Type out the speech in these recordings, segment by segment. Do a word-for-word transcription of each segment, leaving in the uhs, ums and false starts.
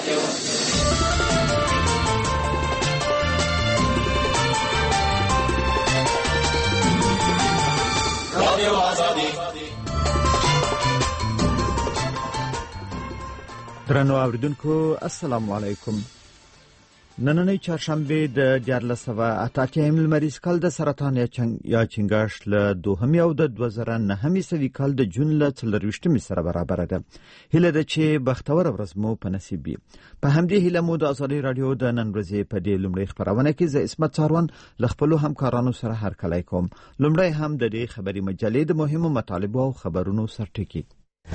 رادیو آزادی. درنو اوریدونکو السلام علیکم. نننۍ چهارشنبه د دیارلس سوه اته اتیا لمریز کال د سرطان یا چنګاښ له دوهمې او د دوه زره نهه سوي کال د جون له څلرویشتمې سره برابره ده. هیله ده چې بختوره ورځ مو په نصیب وي. په همدې هیله مو د ازادۍ راډیو د نن ورځې په دې لومړۍ خپرونه کې زه عصمت څاروان له خپلو همکارانو سره هرکلی کوم. لومړی هم د دې خبري مجلې د مهمو مطالبو او خبرونو سرټکي.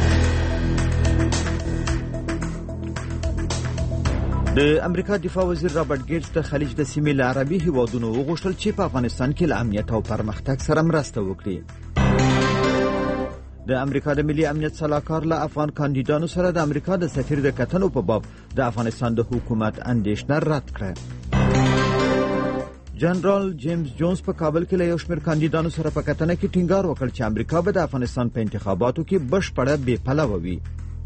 د امریکا دفاع وزیر رابرټ ګیټس د خلیج د سیمې له عربي هیوادونو وغوښتل چې په افغانستان کې له امنیت او پرمختګ سره مرسته وکړي. د امریکا د ملي امنیت سلاکار له افغان کاندیدانو سره د امریکا د سفیر د کتنو په باب د افغانستان د حکومت اندېښنه رد کړه. جنرال جیمز جونز په کابل کې له یو شمېر کاندیدانو سره په کتنه کې ټینګار وکړ چې امریکا به د افغانستان په انتخاباتو کې بشپړه بې پلوه وي.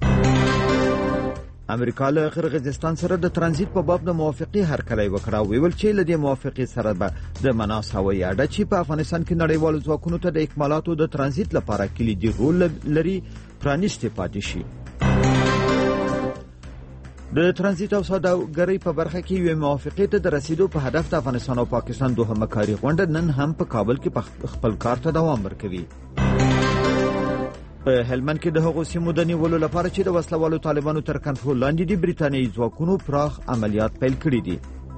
امریکا له قرغیزستان سره د ترانزیت په باب د موافقې هرکلی وکړ او ویل چې له دې موافقې سره به د مناس هوایي اډه چې په افغانستان کې نړیوالو ځواکونو ته د اکمالاتو د ترانزیت لپاره کلیدي رول لري پرانیستې پاتې شي. د ترانزیت او سوداګرۍ په برخه کې یوې موافقې ته د رسیدو په هدف د افغانستان او پاکستان دوهمه کاري غونډه نن هم په کابل کې خپل کار ته دوام ورکوي. په هلمند کې د هغو سیمو د نیولو لپاره چې د وسلوالو طالبانو تر کنټرول لاندې دي برتانیایي ځواکونو پراخ عملیات پیل کړي دي.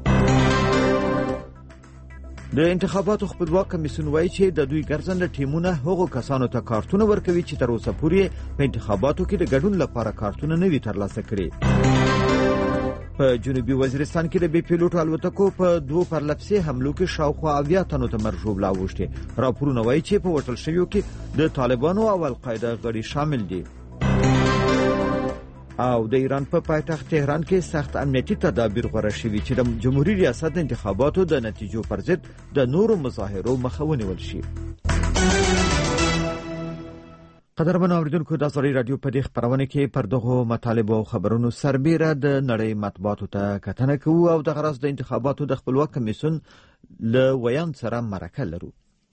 د انتخاباتو خپلواک کمیسیون وایي چې د دوی ګرځنده ټیمونه هغو کسانو ته کارتونه ورکوي چې تر اوسه پورې په انتخاباتو کې د ګډون لپاره کارتونه نه وي ترلاسه کړي. په جنوبي وزیرستان کې د بې پیلوټو الوتکو په دوو پرلپسې حملو کې شاوخوا اویا تنو ته مرګ ژوبله اوښتې. راپورونه وایي چې په وټل شویو کې د طالبانو او القاعده غړي شامل دي. او د ایران په پایتخت تهران کې سخت امنیتي تدابیر غوره شوي چې د جمهوریت ریاست د انتخاباتو د نتیجو پر ضد د نورو مظاهرو مخه ونیول شي. قدرمنو اوریدونکو د ازادۍ راډیو په دې خپرونه کې پر دغو مطالبو او خبرونو سربیره د نړۍ مطبوعاتو ته کتنه کوو او دغه راز د انتخاباتو د خپلواک کمیسیون له ویان سره مرکه لرو.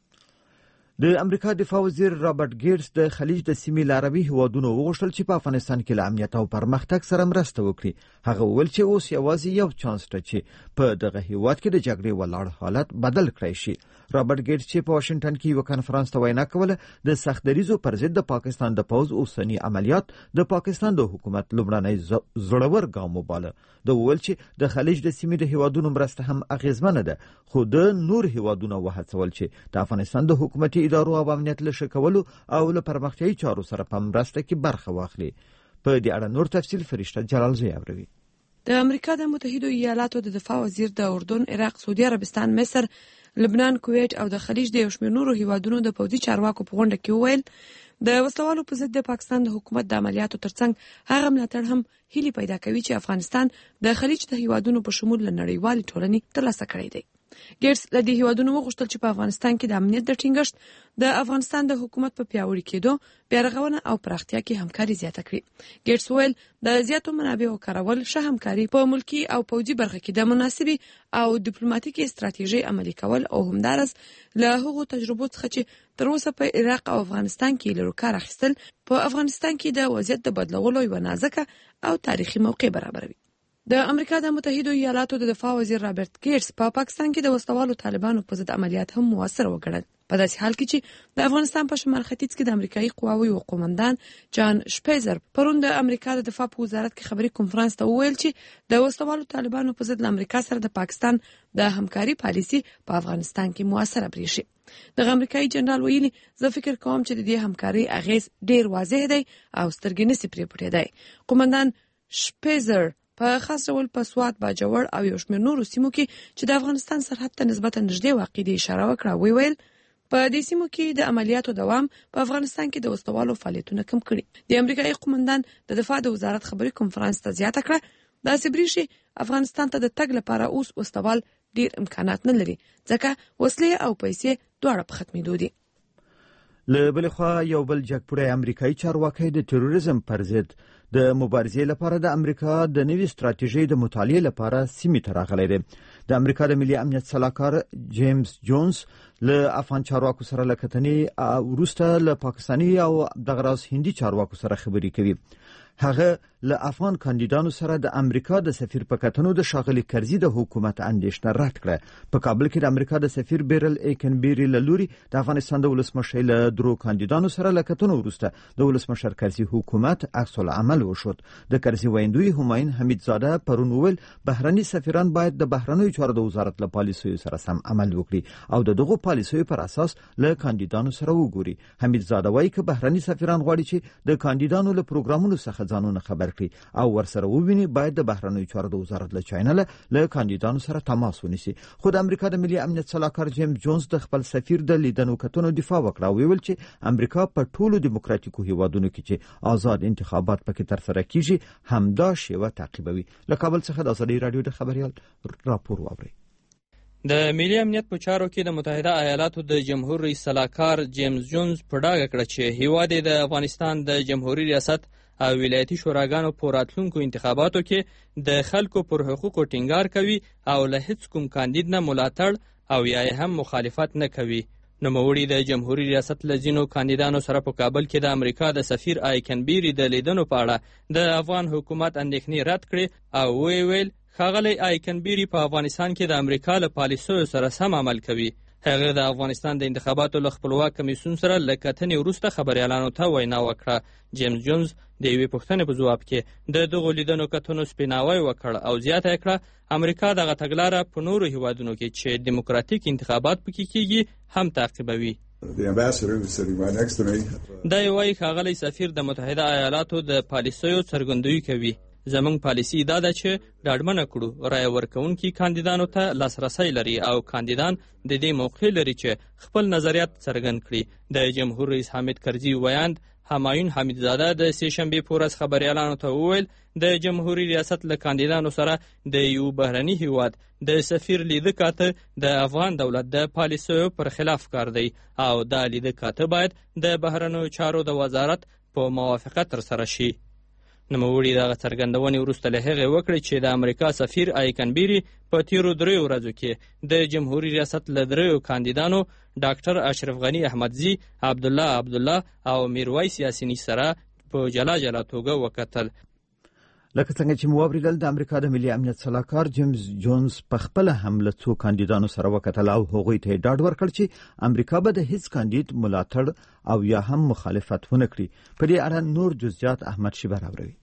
د امریکا دفاع وزیر رابرټ ګیټس د خلیج د سیمې له عربي هیوادونو وغوښتل چې په افغانستان کې له امنیت او پرمختګ سره مرسته وکړي. هغه وویل چې اوس یوازې یو چانس شته چې په دغه هیواد کې د جګړې ولاړ حالت بدل کړی شي. رابرټ ګیټس چې په واشنګټن کې یو کانفرنس ته وینا کوله د سخت دریزو پر ضد د پاکستان د پوځ اوسنی عملیات د پاکستان د حکومت لومړنی زړور ګام وباله. د وویل چې د خلیج د سیمې د هیوادونو مرسته هم اغیزمنه ده خو د نور هیوادونو وهڅول چې د افغانستان د حکومتي ادارو او امنیت له ښه کولو او له پرمختیایي چارو سره په مرسته کې برخه واخلي. په دې اړه نور تفصیل فرشته جلال زوی اوروي. د امریکا د متحده ایالاتو د دفاع وزیر د اردن، عراق، سعودي عربستان، مصر، لبنان، کویت او د خلیج د یو شمېر نورو هیوادونو د پوځي چارواکو په غونډه کې وویل د وسلوالو په ضد د پاکستان د حکومت د عملیاتو ترڅنګ هغه ملاتړ هم هیلې پیدا کوي چې افغانستان د خلیج د هیوادونو په شمول له نړیوالې ټولنې ترلاسه کړی دی. ګیټس له دې هیوادونو وغوښتل چې په افغانستان کې د امنیت د ټینګښت، د افغانستان د حکومت په پیاوړي کېدو، بیارغونه او پراختیا کې همکاري زیاته کړي. ګیټس وویل د زیاتو منابعو کارول، ښه همکاري په ملکي او پوځي برخه کې د مناسبې او ډیپلوماټیکي استراتیژۍ عملي کول او همدارس له هغو تجربو څخه چې تر اوسه په عراق او افغانستان کې لرو کار اخیستل په افغانستان کې د وضعیت د بدلولو یوه نازکه او تاریخي موقع برابروي. د امریکا د متحده ایالاتو د دفاع وزیر رابرټ ګیټس په پا پاکستان کې د وسلوالو طالبانو په ضد عملیات هم موثر وګڼل. په داسې حال کې چې د افغانستان په شمال ختیځ کې د امریکایي قواوو یو قومندان جان شپیزر پرون د امریکا د دفاع په وزارت کې خبري کنفرانس ته وویل چې د وسلوالو طالبانو په ضد د امریکا سره د پاکستان د همکاري پالیسي په افغانستان کې موثره بریښي. د امریکایي جنرال ویلي زه فکر کوم چې د دې همکاري اغیز ډیر واضح دی او سترګې نسی پرې پټېدای. قومندان شپیزر په خاص ډول په سوات، باجوړ او یو شمېر نورو سیمو کې چې د افغانستان سرحد ته نسبتا نږدې واقع دي اشاره وکړه. وی ویل په دې سیمو کې د عملیاتو دوام په افغانستان کې د وسلوالو فعالیتونه کم کړي. د امریکایي قومندان د دفاع د وزارت خبري کنفرانس ته زیاته کړه دا سبریشي افغانستان ته د تګ لپاره اوس وسوال ډیر امکانات نه لري ځکه وسلې او پیسې دواړه په ختمېدو دي. له بل خوا یو بل جګپوړی امریکایي چارواکي د تروریزم پر ضد د مبارزې لپاره د امریکا د نوي ستراتیژۍ د مطالعې لپاره سیمې ته راغلی دی. د امریکا د ملي امنیت سلاکار جیمز جونز له افغان چارواکو سره لکتنې او وروسته له پاکستاني او دغراز هندي چارواکو سره خبرې کوي. هغه له افغان کاندیدانو سره د امریکا د سفیر په کتنو د شاغلي کرزي د حکومت اندېښنه رد کړه. په کابل کې د امریکا د سفیر بیرل ایکنبری له لوري د افغانستان د ولسمشر له درو کاندیدانو سره لکتنو وروسته د ولسمشر کرزي حکومت عکس العمل وشود. د کرزي ویندوی همایون حمیدزاده پرون ویل بهرني سفیران باید د بهرنیو چارو د وزارت له پالیسیو سره سم عمل وکړي او د دغو پالیسیو پر اساس له کاندیدانو سره وګوري. حمیدزاده وایي چې بهرني سفیران غواړي چې د کاندیدانو له پروګرامونو څخه ځانونه خبر کړي او ورسره وویني باید د بهرنیو چارو د وزارت له چینل له کاندیدانو سره تماس ونیسي. خو د امریکا د ملي امنیت سلاکار جیمز جونز د خپل سفیر د لیدنو کتنو دفاع وکړه او ویل چې امریکا په ټولو دیموکراتیکو هیوادونو کې چې آزاد انتخابات پکې ترسره کیږي همدا شیوه تعقیبوي. له کابل څخه د ازادي رادیو د خبريال راپور واوري. د ملي امنیت په چارو کې د متحده ایالاتو د جمهور رئیس سلاکار جیمز جونز په ډاګه کړه چې هیواد د افغانستان د جمهوریت ریاست او ولایتي شوراګانو په راتلونکو انتخاباتو کې د خلکو پر حقوقو ټینګار کوي او له هیڅ کوم کاندید نه ملاتړ او یا هم مخالفت نه کوي. نوموړي د جمهوریت ریاست له ځینو کاندیدانو سره په کابل کې د امریکا د سفیر ایکنبری د لیدنو په اړه د افغان حکومت اندېښنې رد کړې او وی ویل ښاغلی ایکنبری په افغانستان کې د امریکا له پالیسیو سره سم عمل کوي. هغه د افغانستان د انتخاباتو له خپلواک کمیسیون سره له کتنې وروسته خبریالانو ته وینا وکړه. جیمز جونز د یوې پوښتنې په ځواب کې د دغو لیدنو کتنو سپیناوی وکړ او زیاته کړه امریکا دغه تګلاره په نورو هیوادونو کې چې دیموکراتیک انتخابات پکې کیږي هم تعقیبوي. دا یوایي ښاغلی سفیر د متحده ایالاتو د پالیسیو څرګندویي کوي. زمونږ پالیسی دا ده چې ډاډمنه کړو رایه ورکوونکي کاندیدانو ته لاسرسی لري او کاندیدان د دې موقع لري چې خپل نظریات څرګند کړي. د جمهور رئیس حامد کرزي ویاند همایون حمیدزاده د سه شنبې په ورځ خبریالانو ته وویل د جمهوریت ریاست له کاندیدانو سره د یو بهرني هیواد د سفیر لیده کاته د افغان دولت د پالیسیو پر خلاف کار دی او دا لیده کاته باید د بهرنیو چارو د وزارت په موافقه ترسره شي. نوموړي دغه څرګندونې وروسته له هغې وکړې چې د امریکا سفیر ایکنبری په تیرو دریو ورځو کې د جمهوریت ریاست له دریو کاندیدانو ډاکټر اشرف غني احمدزي، عبدالله عبدالله او میرویس یاسیني سره په جلا جلا توګه وکتل. لکه څنګه چې مو اوریدل د امریکا د ملي امنیت سلاکار جیمز جونز په خپل هم له څو کاندیدانو سره وکتل او هغوی ته ډاډ ورکړ چې امریکا به د هیڅ کاندید ملاتړ او یا هم مخالفت ونه کړي. په دې اړه نور جزئیات احمد شیبر اوري.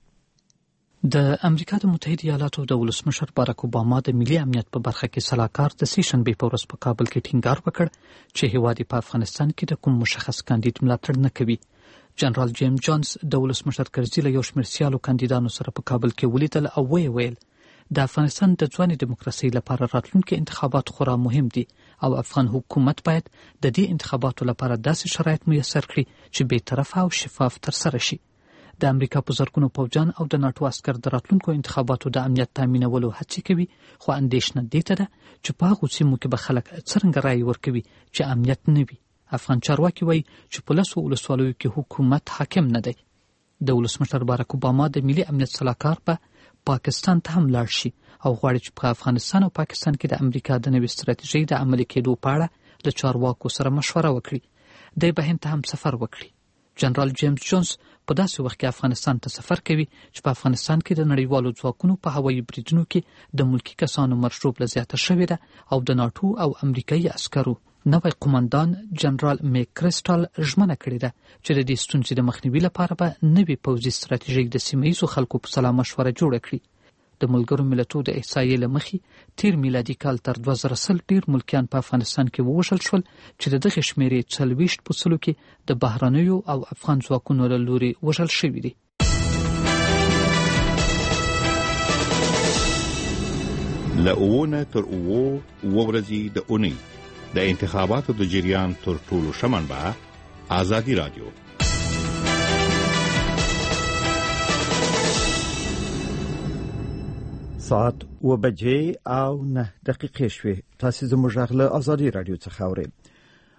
د امریکا د متحده ایالاتو د ولسمشر باراک اوباما د ملي امنیت په برخه کې سلاکار د سه شنبې په ورځ په کابل کې ټینګار وکړ چې هیواد په افغانستان کې د کوم مشخص کاندید ملاتړ نه کوي. جنرال جیمز جونز د ولسمشر کرزي له یو شمېر سیالو کاندیدانو سره په کابل کې ولیدل او وی ویل د افغانستان د ځواني دیموکراسي لپاره راتلونکي انتخابات خورا مهم دي او افغان حکومت باید د دې انتخاباتو لپاره داسې شرایط میسر کړي چې بې طرفه او شفاف ترسره شي. د امریکا په زرګونو پوځیان او د ناتو عسکر د راتلونکو انتخاباتو د امنیت تامینولو هڅې کوي، خو اندېښنه دې ته ده چې په هغو سیمو کې به خلک څرنګه رایې ورکوي چې امنیت نه وي. افغان چارواکي وایي چې په لسو ولسوالیو کې حکومت حاکم نه دی. د ولسمشر باراک اوباما د ملي امنیت سلاکار په پاکستان ته هم لاړ شي او غواړي چې په افغانستان او پاکستان کې د امریکا د نوې ستراتیژۍ د عملي کېدو په اړه د چارواکو سره مشوره وکړي. دی به هند ته هم سفر وکړي. جنرال جیمز جونز په داسې وخت کې افغانستان ته سفر کوي چې په افغانستان کې د نړیوالو ځواکونو په هوایي بریدونو کې د ملکی کسانو مرشوب له زیاته شوې ده او د ناتو او امریکایي عسکرو نوی قومندان جنرال میک کریسټال ژمنه کړې ده چې د دې ستونزې د مخنیوي لپاره به نوې پوځي ستراتیژۍ د سیمه ییزو خلکو په سلا مشوره جوړه کړي. د ملګرو ملتونو د احصایې له مخې تیر میلادي کال تر دوه زره سل ډیر ملکیان په افغانستان کې ووژل شول چې د دغه شمیرې څلوېښت په سلو کې د بهرنیو او افغان ځواکونو له لوري وژل شوي دي. له اوونه تر اوو اوه ورځې د اونۍ د انتخاباتو د جریان تر ټولو ښه منبع ازادي رادیو. ساعت و بجې او نه دقیقې شوې. تاسو زموږ غږ له ازادي رادیو څخه اورئ.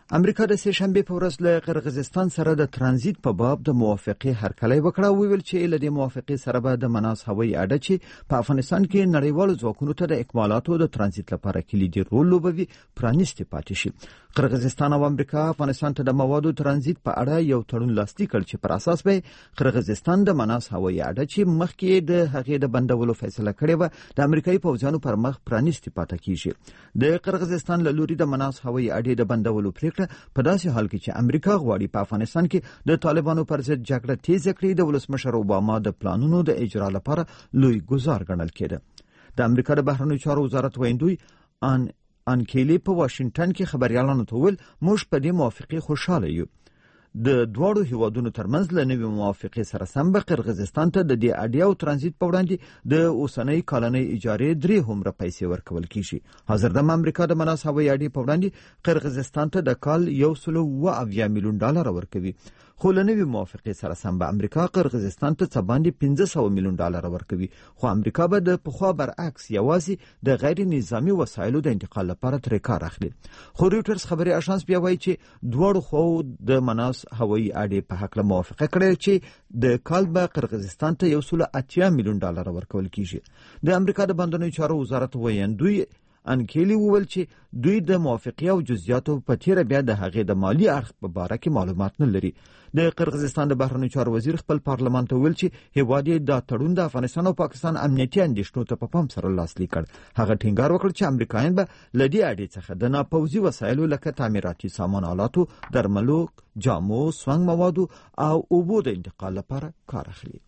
امریکا د سه شنبه په ورځ له قرغیزستان سره د ترانزیت په باب د موافقې هرکلی وکړ او ویل چې له دې موافقې سره به د مناس هوایي اډه چې په افغانستان کې نړیوالو ځواکونو ته د اکمالاتو د ترانزیت لپاره کلیدي رول لوبوي پرانیستي پاتې شي. قرغیزستان او امریکا افغانستان ته د موادو ترانزیت په اړه یو تړون لاسلیک کړ چې پر اساس به قرغیزستان د مناس هوایي اډه چې مخکې د هغې د بندولو فیصله کړې و د امریکایي پوځیانو پر مخ پرانیستي پاتې کیږي. د قرغیزستان له لوري د مناس هوایي اډې د بندولو پریکړه په داسې حال کې چې امریکا غواړي په افغانستان کې د طالبانو پر ضد جګړه تیز کړي د ولسمشر اوباما د پلانونو د اجرا لپاره لوی ګزار ګڼل کېده. د امریکا د بهرنیو چارو وزارت ویندوی ان ان کېلی په واشنگټن کې خبريالانو ته ویل موږ په دې موافقه خوشاله یو. د دواړو هیوادونو ترمنځ له نوې موافقې سره سم به قرغیزستان ته د دې اډې او ترانزیت په وړاندې د اوسنۍ کالنۍ اجارې درې هومره پیسې ورکول کیږي. حاضر د امریکا د مناس هوایي اډې په وړاندې قرغیزستان ته د کال یو سل او اویا میلیون ډالر ورکوي، خو له نوې موافقې سره سم به امریکا قرغیزستان ته څه باندې پنځه سوه میلیون ډالر ورکوي، خو امریکا به د پخوا برعکس یوازې د غیر نظامي وسایلو د انتقال لپاره ترې کار اخلي. خو رویټرز خبري اژانس بیا وایي چې دواړو خو د مناس هوایي اډې په حق له موافقه کړې چې د کال به قرغیزستان ته یو سل اتیا میلیون ډالر ورکول کیږي. د امریکا د بهرنیو چارو وزارت ویندوی ان کېلی وویل چې دوی د موافقې او جزئیاتو په تیره بیا د هغې د مالی اړخ په باره کې معلومات نه لري. د قرغیزستان د بهرنیو چارو وزیر خپل پارلمان ته ویل چې هیواد یې دا تړون د افغانستان او پاکستان امنیتي اندېښنو ته په پام سره لاسلیک کړ. هغه ټینګار وکړ چې امریکایان به له دې اډې څخه د ناپوځي وسایلو لکه تعمیراتي سامان آلاتو، درملو، جامو، سونګ موادو او اوبو د انتقال لپاره کار اخلي.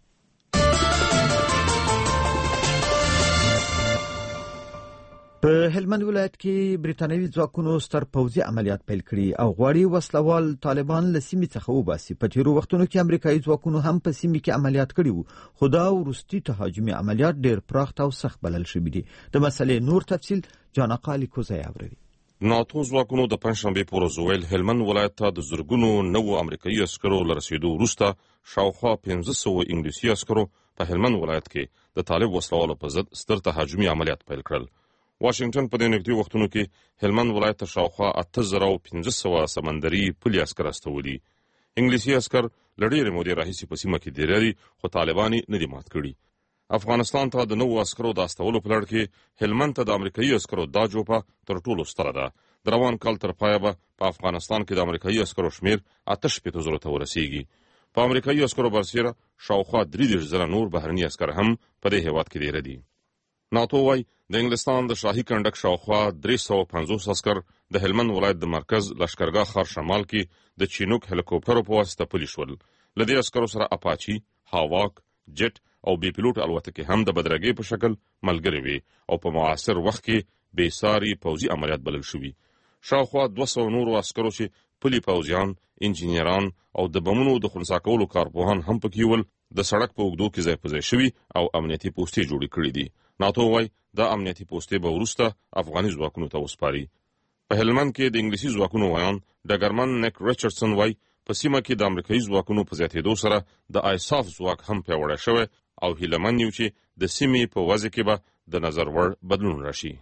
په هلمند ولایت کې بریتانوي ځواکونو ستر پوځي عملیات پیل کړي او غواړي وسلوال طالبان له سیمې څخه وباسي. په تیرو وختونو کې امریکایي ځواکونو هم په سیمې کې عملیات کړي وو، خو دا وروستي تهاجمي عملیات ډېر پراخ او سخت بلل شوي دي. د مسلې نور تفصیل جانقالي کوزی اوري. ناتو ځواکونو د پنځشنبې په ورځ ویل هلمند ولایت ته د زرګونو نوو امریکایي عسکرو له رسېدو وروسته شاوخوا پنځه سوه انګلیسي عسکرو په هلمند ولایت کې د طالب وسلوالو په ضد ستر تهاجمي عملیات پیل کړل. واشنگټن په دې نږدې وختونو کې هلمند ولایت ته شاوخوا اته زره او پنځه سوه سمندري پلي عسکر استولي. انګلیسي عسکر له ډېرې مودې راهیسې په سیمه کې ډېر دي، خو طالبان یې نه دي مات کړي. افغانستان ته د نوو عسکرو د استولو په لړ کې هلمند ته د امریکایي عسکرو دا جوپه تر ټولو ستره ده. د روان کال تر پایه به په افغانستان کې د امریکایي عسکرو شمېر اته شپېته زرو ته ورسیږي. په امریکایي عسکرو برسېره شاوخوا درې دېرش زره نور بهرني عسکر هم په دې هېواد کې ډېر دي. ناتو وايي د انګلستان د شاهي کنډک شاوخوا درې سوه پنځوس عسکر د هلمند ولایت د مرکز لشکرګاه ښار شمال کې د چینوک هلیکوپټرو په واسطه پلي شول. له دې عسکرو سره اپاچي، هاواک، جټ او بې پیلوټ الوتکې هم د بدرګۍ په شکل ملګرې وي او په معاصر وخت کې بې ساري پوځي عملیات بلل شوي. شاوخوا دوه سوه نورو عسکرو چې پلي پوځیان، انجینران او د بمونو د خنثی کولو کارپوهان هم پکې ول، د سړک په اوږدو کې ځای په ځای شوي او امنیتي پوستې جوړې کړي دي. ناتو وايي دا امنیتي پوستې به وروسته افغاني ځواکونو ته وسپاري. په هلمند کې د انګلیسي ځواکونو ویان ډګرمن نیک ریچارډسن وايي په سیمه کې د امریکایي ځواکونو په زیاتېدو سره د آیساف ځواک هم پیاوړی شوی او هیله مند یو چې د سیمې په وضع کې به د نظر وړ بدلون راشي.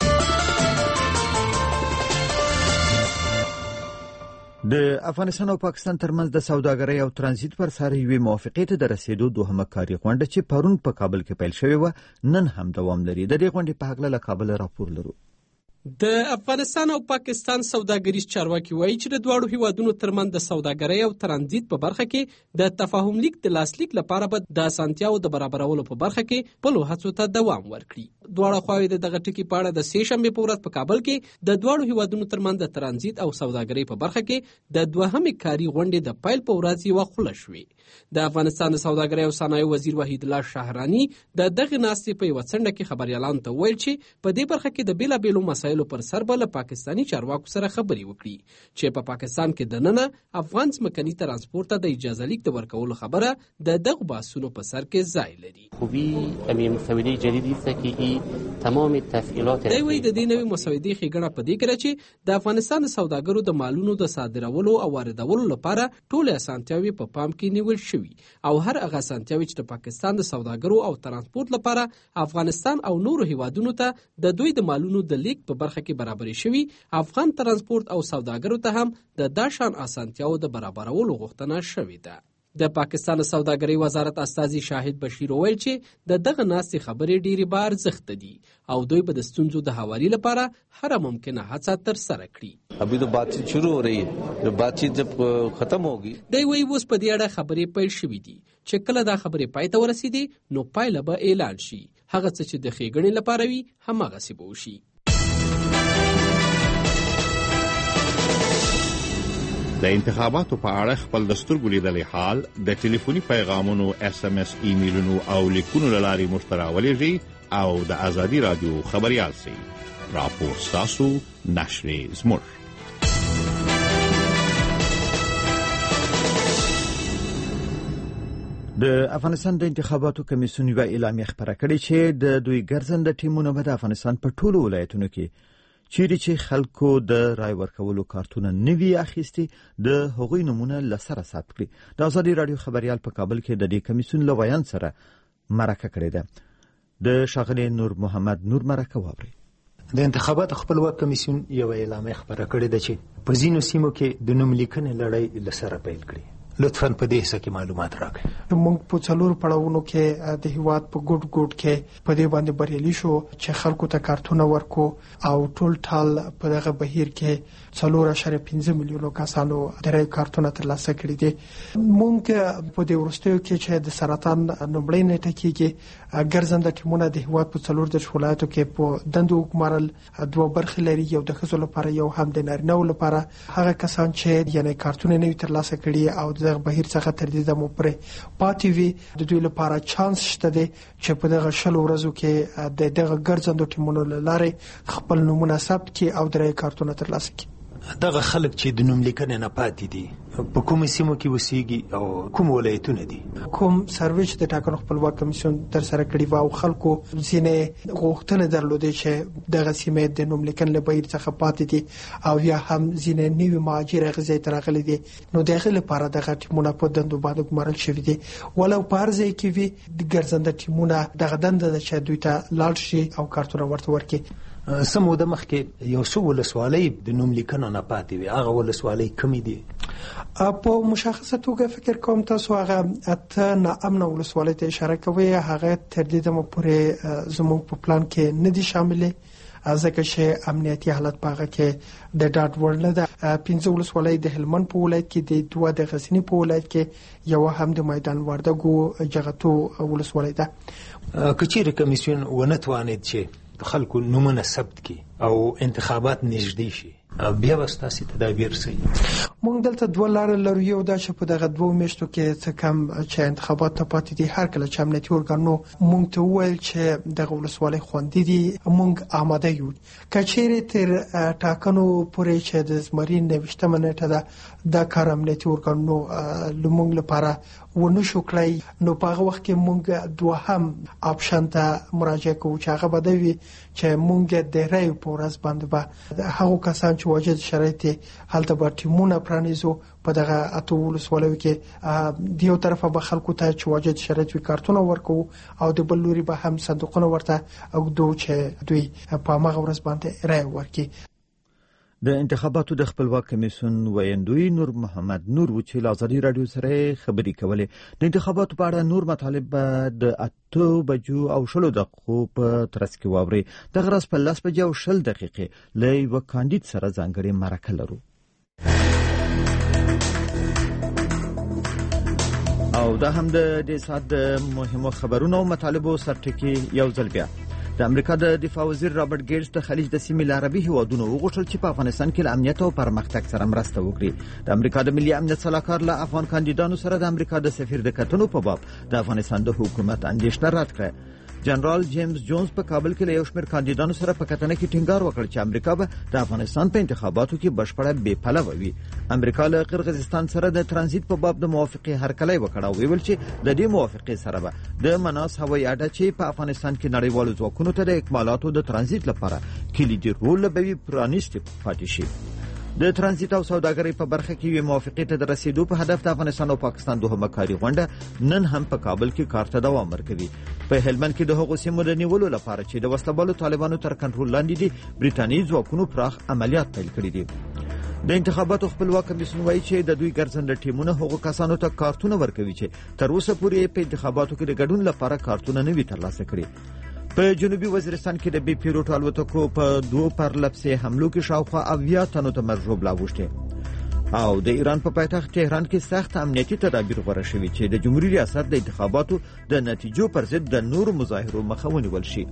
د افغانستان او پاکستان ترمنځ د سوداګرۍ او ترانزیت پر سر یوې موافقې ته د رسیدو دوهمه کاري غونډه چې پرون په کابل کې پیل شوې وه نن هم دوام لري. د دې غونډې په هکله له کابل راپور لرو. د افغانستان او پاکستان سوداګریز چارواکي وایي چې د دواړو هیوادونو ترمنځ د سوداګرۍ او ترانزیت په برخه کې د تفاهم لیک د لاسلیک لپاره به د اسانتیاو د برابرولو په برخه کې خپلو هڅو ته دوام ورکړي. دواړه خواوې د دغه ټکي په اړه د سه شنبې په ورځ په کابل کې د دواړو هیوادونو ترمنځ د ترانزیت او سوداګرۍ په برخه کې د دوهمې کاري غونډې د پیل په ورځ یوه خوله شوې. د افغانستان د سوداګرۍ او صنایعو وزیر وحید الله شهراني د دغه ناستې په یوه څنډه کې خبریالانو ته ویل چې په دې برخه کې د بېلابېلو مسایلو پر سر به له پاکستاني چارواکو سره خبرې وکړي چې په پاکستان کې دننه افغان ځمکني ترانسپورت ته د اجازه لیک د ورکولو خبره د دغو بحثونو په سر کې ځای لري. خوبی همین مسودې جدیدی است که این تمام تفعیلات دی وایي د دې نوې مسودې ښېګڼه په دې کې ده چې د افغانستان د سوداګرو د مالونو د صادرولو او واردولو لپاره ټولې اسانتیاوې په پام کې نیول شوي او هر هغه اسانتیاوې چې د پاکستان د سوداګرو او ترانسپورت لپاره افغانستان او نورو هیوادونو ته د دوی د مالونو د لیک په برخه کې برابرې شوي افغان ترانسپورت او سوداګرو ته هم د دا شان اسانتیاو د برابرولو غوښتنه شوې ده. د پاکستان سوداګرۍ وزارت استازي شاهد بشیر وویل چې د دغه ناستې خبرې ډېرې به ارزښت دي او دوی به د ستونزو د هواري لپاره هره ممکنه هڅه ترسره کړي. ابھی تو بات چیت شروع ہو رہی ہے، جب بات چیت جب ختم ہوگی. دی وی اوس په دې اړه خبرې پیل شوې دي چې کله دا خبرې پای ته ورسېدې نو پایله به اعلان شي. هغه څه چې د ښېګڼې لپاره وي هماغسې به وشي. د انتخاباتو په اړه خپل د سترګو لیدلې حال د ټلیفوني پیغامونو، اس ام اس، ایمیلونو او لیکونو له لارې موږ ته راولېږئ او د ازادي راډیو خبریال سئ. راپور ستاسو، نشرې زموږ. د افغانستان د انتخاباتو کمیسیون یوه اعلامیه خپره کړې چې د دوی ګرځنده ټیمونه به د افغانستان په ټولو ولایتونو کې چیرې چې خلکو د رای ورکولو کارتونه نوي اخیستي د هغوی نمونه له سره ثبت کړي. د ازادي راډیو خبریال په کابل کې د دې کمیسیون له ویاند سره مرکه کړې ده. د ښاغلي نور محمد نور مرکه واورئ. د انتخاباتو خپلواک کمیسیون یوه اعلامیه خپره کړې ده چې په ځینو سیمو کې د نوم لیکنې لړۍ له سره پیل کړي. لطفاً په دې حصه کې معلومات راکړئ. موږ په څلور پړاوونو کې د هیواد په ګډ ګډ کې په دې باندې بریالي شو چې خلکو ته کارتونه ورکو او ټول ټال په دغه بهیر کې څلور اعشاریه پنځه میلیونو کسانو د رای کارتونه ترلاسه کړي دي. موږ په دې وروستیو کې چې د سرطان لومړۍ نیټه کېږي ګرځنده ټیمونه د هیواد په څلور دېرش ولایتو کې په دندو ګمارل دوه برخې لري، یو د ښځو لپاره یو هم د نارینه‌و لپاره. هغه کسان چې یعنې کارتونه نوي ترلاسه کړي او دغه بهیر څخه تر دې دمو پورې پاتې وي د دوی لپاره چانس شته دی چې په دغه شلو ورځو کې د دغه ګرځندو ټیمونو له لارې خپل نومونه ثبت کړي او د رای کارتونه ترلاسه کړي. دغه خلک چې د نوم لیکنې نه پاتې دي په کومو سیمو کې اوسېږي او کوم ولایتونه دي؟ کوم سروې چې د ټاکنو خپلواک کمیسیون ترسره کړي وو او خلکو ځینې غوښتنې درلودې چې دغه سیمې د نوم لیکنې له بهیر څخه پاتې دي او یا هم ځینې نوي مهاجر غزې ته راغلي دي، نو د هغې لپاره دغه ټیمونه په دندو باندې ګمارل شوي دي. ولو په هر ځای کې وي د ګرځنده ټیمونه دغه دنده ده چې دوی ته لاړ شي او کارتونه ورته ورکړي. څه موده مخکې یو څو ولسوالۍ د نوم لیکنو نه پاتې وي، هغه ولسوالۍ کومې دي؟ په مشخصه توګه فکر کوم تاسو هغه اته ناامنه ولسوالۍ ته اشاره کوئ. هغه تر دې دمه پورې زموږ په پلان کې نه دي شاملې ځکه چې امنیتي حالت په هغه کې د ډاډ وړ نه ده. پنځه ولسوالۍ د هلمند په ولایت کې دي، دوه د غزني په ولایت کې، یوه هم د میدان وردګو جغتو ولسوالۍ ده. که چیرې کمیسیون ونه توانید چې خلکو نومونه ثبت کړي او انتخابات نږدې شي، بیا به ستاسې تدابیر څه وي؟ موږ دلته دوه لارې لرو. یو دا چې په دغه دوو میاشتو کې څه کم چې انتخابات ته پاتې دي، هر کله چې امنیتي ارګانونو موږ ته وویل چې دغه ولسوالۍ خوندي دي، موږ آماده یو. که چیرې تر ټاکنو پورې چې د زمري نویشتمه نیټه ده دا کار امنیتي ارګانونو له موږ لپاره ونه شو کړی، نو په هغه وخت کې موږ دوهم آپشن ته مراجعه کوو چې هغه به دا وي چې موږ د رایو په ورځ باندې به هغو کسان چې واجد شرایط هلته به ټیمونه پرانیزو په دغه اته ولسوالیو کې د یو طرفه به خلکو ته چې واجد شرایط وي کارتونه ورکوو او د بل لوري به هم صندوقونه ورته اږدو چې دوی په هماغه ورځ باندې رای ورکړي. د انتخاباتو د خپلواک کمیسیون ویاندوی نور محمد نور و چې له ازادي راډیو سره خبرې کولې. د انتخاباتو په اړه نور مطالب د اته بجو او شلو دقیقو په ترڅ کې واوري. دغه ورځ په لس بجې او شل دقیقې له یوه کاندید سره ځانګړې مرکه لرو. او دا هم د دې ساعت د مهمو خبرونو او مطالبو سرټکی یو ځل بیا. د امریکا د دفاع وزیر رابرټ ګیټس د خلیج د سیمې له عربي هیوادونو وغوښتل چې په افغانستان کې له امنیت او پرمختګ سره مرسته وکړي. د امریکا د ملي امنیت سلاکار له افغان کاندیدانو سره د امریکا د سفیر د کتنو په باب د افغانستان د حکومت اندېښنه رد کړه. جنرال جیمز جونز په کابل کې له یو شمېر کاندیدانو سره په کتنه کې ټینګار وکړ چې امریکا به د افغانستان په انتخاباتو کې بشپړه بې پلوه وي. امریکا له قرغیزستان سره د ترانزیت په باب د موافقې هرکلی وکړ او ویل چې د دې موافقې سره به د مناس هوایي اډه چې په افغانستان کې نړیوالو ځواکونو ته د اکمالاتو د ترانزیت لپاره کلیدي رول لوبوي پرانیستې پاتې شي. د ترانزیت او سوداګرۍ په برخه کې یوې موافقې ته د رسیدو په هدف د افغانستان او پاکستان دوهمه کاري غونډه نن هم په کابل کې کار ته دوام ورکوي. په هلمند کې د هغو سیمو د نیولو لپاره چې د وسلهبالو طالبانو تر کنټرول لاندې دي بریټانیي ځواکونو پراخ عملیات پیل کړي دي. د انتخاباتو خپلواک کمیسیون وایي چې د دوی ګرځنده ټیمونه هغو کسانو ته کارتونه ورکوي چې تر اوسه پورې په انتخاباتو کې د ګډون لپاره کارتونه نه وي ترلاسه کړي. په جنوبي وزیرستان کې د بي پیلوټ الوتکو په دوه پرلپسې حملو کې شاوخوا اویا تنو ته مرګ ژوبلا اوښتې. او د ایران په پایتخت تهران کې سخت امنیتي تدابیر غوره شوي چې د جمهوریت ریاست د انتخاباتو د نتیجو پر ضد د نورو مظاهرو مخه ونیول شي.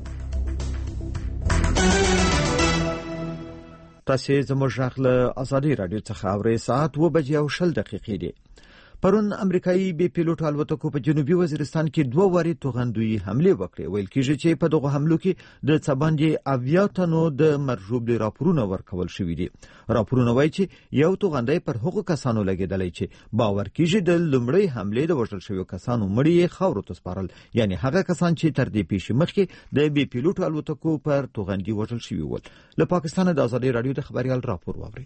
تاسې زموږ غږ له ازادي راډیو څخه اورئ. ساعت اوه بجې او شل دقیقې دي. پرون امریکایي بي پیلوټ الوتکو په جنوبي وزیرستان کې دوه وارې توغندوي حملې وکړې. ویل کېږي چې په دغه حملو کې د څه باندې اویا تنو د مرګ ژوبلې راپورونه ورکول شوي دي. راپورونه وایي چې یو توغندی پر هغو کسانو لګېدلی چې باور کېږي د لومړۍ حملې د وژل شویو کسانو مړي یې خاورو ته سپارل، یعنې هغه کسان چې تر دې پیښې مخکې د بي پیلوټ الوتکو پر توغندي وژل شوي ول. له پاکستانه د ازادي راډیو د خبریال راپور واورئ.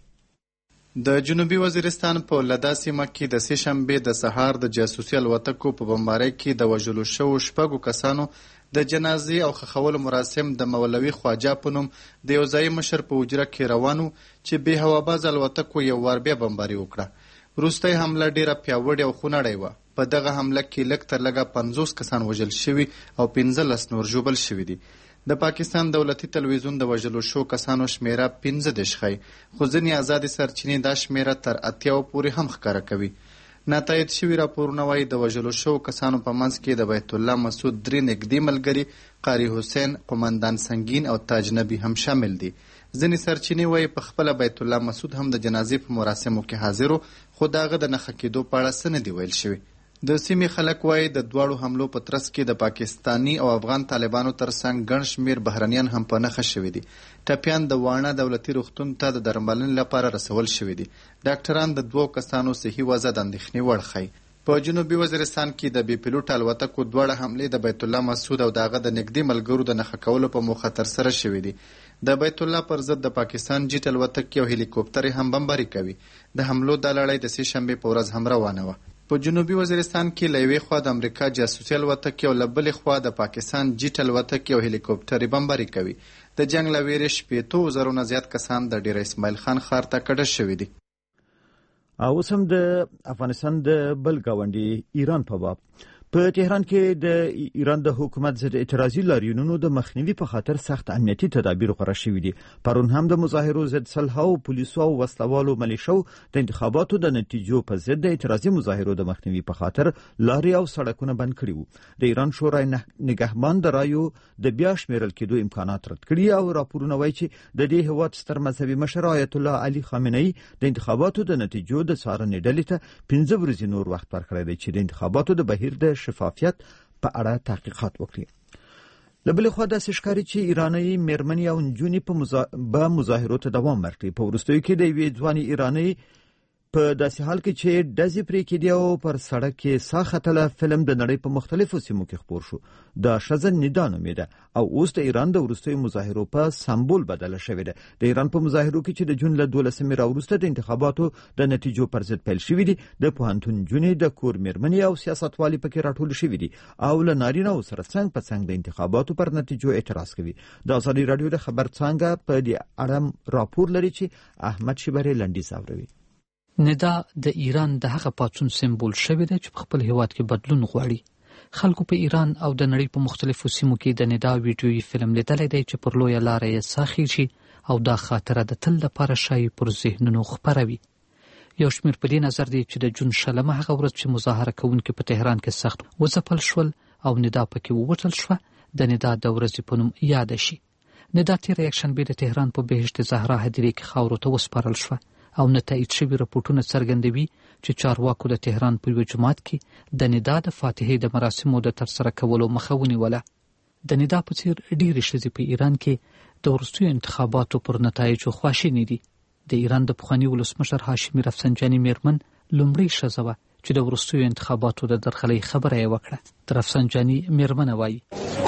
د جنوبي وزیرستان په لدا سیمه کې د سې شنبې د سهار د جاسوسي الوتکو په بمبارۍ کې د وژلو شوو شپږو کسانو د جنازې او خښولو مراسم د مولوي خواجه په نوم د یو ځایي مشر په حجره کې روان و چې بې هواباز الوتکو یو وار بیا بمباري وکړه. وروستۍ حمله ډېره پیاوړې او خونړۍ وه. په دغه حمله کې لږ تر لږه پنځوس کسان وژل شوي او پنځلس نور ژوبل شوي دي. د پاکستان دولتي تلویزیون د وژلو شو کسانو شمیره پنځه دېرش ښیي، خو ځینې ازادې سرچینې دا شمیره تر اتیاو پورې هم ښکاره کوي. ناتایید شوي راپورونه وایي د وژلو شوو کسانو په منځ کې د بیت الله مسعود درې نږدې ملګري قاري حسین، قمندان سنگین او تاج نبی هم شامل دي. ځینې سرچینې وایي په خپله بیت الله مسعود هم د جنازې په مراسمو کې حاضر و، خو د هغه د نښه کېدو په اړه څه نه دي ویل شوي. د سیمې خلک وایي د دواړو حملو په ترڅ کې د پاکستاني او افغان طالبانو ترڅنګ ګڼ شمېر بهرنیان هم په نښه شوي دي. ټپیان د واڼه دولتي روغتون ته د درملنې لپاره رسول شوي دي. ډاکټران د دوو کسانو صحي وضع د اندېښنې وړ ښیي. په جنوبي وزیرستان کې د بي پیلوټ الوتکو دواړه حملې د بیت الله مسعود او د هغه د نږدې ملګرو د نښه کولو په موخه ترسره شوي دي. د بیت الله پر ضد د پاکستان جیټ الوتکې او هلیکوپټرې هم بمباري کوي. د حملو دا لړۍ د سې شنبې په ورځ هم روانه وه. په جنوبي وزیرستان کې له یوې خوا د امریکا جاسوسي الوتکې او له بلې خوا د پاکستان جیټ الوتکې او هلیکوپټرې بمباري کوي. د جنګ له ویرې شپېتو زرو نه زیات کسان د ډېره اسماعیل خان ښار ته کډه شوي دي. اوس هم د افغانستان د بل ګاونډي ایران په باب په تهران کې د ایران د حکومت ضد اعتراضي لاریونونو د مخنیوي په خاطر سخت امنیتي تدابیر غوره شوي دي. پرون هم د مظاهرو ضد سلهاو پولیسو او وسلوالو ملیشو د انتخاباتو د نتیجو په ضد د اعتراضي مظاهرو د مخنیوي په خاطر لارې او سړکونه بند کړي وو. د ایران شورای نگهبان د رایو د بیا شمیرل کېدو امکانات رد کړي او راپورونه وایي چې د دې هیواد ستر مذهبي مشر آیت الله علي خامنه‌ای د انتخاباتو د نتیجو د څارنې ډلې ته پنځه ورځې نور وخت ورکړی دی چې د انتخاباتو د بهیر د شفافیت په اړه تحقیقات وکړي. له بلې خوا داسې ښکاري چې ایرانۍ میرمنې او نجونې په مزا... به مظاهرو ته دوام ورکړي. په وروستیو کې د یوې ځوانې ایرانۍ په داسې حال کې چې ډزې پرې کېدې او پر سړک کې ساه ختله فلم د نړۍ په مختلفو سیمو کې خپور شو. دا ښځه ندا نومېده او اوس د ایران د وروستیو مظاهرو په سمبول بدله شوې ده. د ایران په مظاهرو کې چې د جون له دولسمې راوروسته د انتخاباتو د نتیجو پر ضد پیل شوي دي، د پوهنتون نجونې، د کور میرمنې او سیاستوالې پکې راټول شوي دي او له نارینه‌و سره څنګ په څنګ د انتخاباتو پر نتیجو اعتراض کوي. د ازادي راډیو د خبر څانګه په دې اړه راپور لري چې احمد شیبري لنډیز اوروي. ندا د ایران د هغه پاڅون سمبول شوی دی چې په خپل هیواد کې بدلون غواړي. خلکو په ایران او د نړۍ په مختلفو سیمو کې د ندا ویډیویي فلم لیدلی دی چې پر لویه لاره یې ساه خیږي او دا خاطره د تل لپاره ښایي پر ذهنونو خپروي. یو شمېر په دې نظر دی چې د جون شلمه هغه ورځ چې مظاهره کوونکي په تهران کې سخت وځپل شول او ندا پکې ووتل شوه د ندا د ورځې په نوم یاد شي. ندا تېره یکشنبې د تهران په بهشت زهرا هدیرې کې خاورو ته وسپارل شوه او نتایج شوي رپورټونه څرګندوي چې چارواکو د تهران په یوه جومات کې د ندا د فاتحې د مراسمو د ترسره کولو مخه ونیوله. د ندا په څېر ډېرې ښځې په ایران کې د وروستیو انتخاباتو پر نتایجو خواشینې دي. د ایران د پخواني ولسمشر هاشمي رفسنجاني میرمن لومړۍ ښځه وه چې د وروستیو انتخاباتو د درغلۍ خبره یې وکړه. د رفسنجاني میرمنه وایي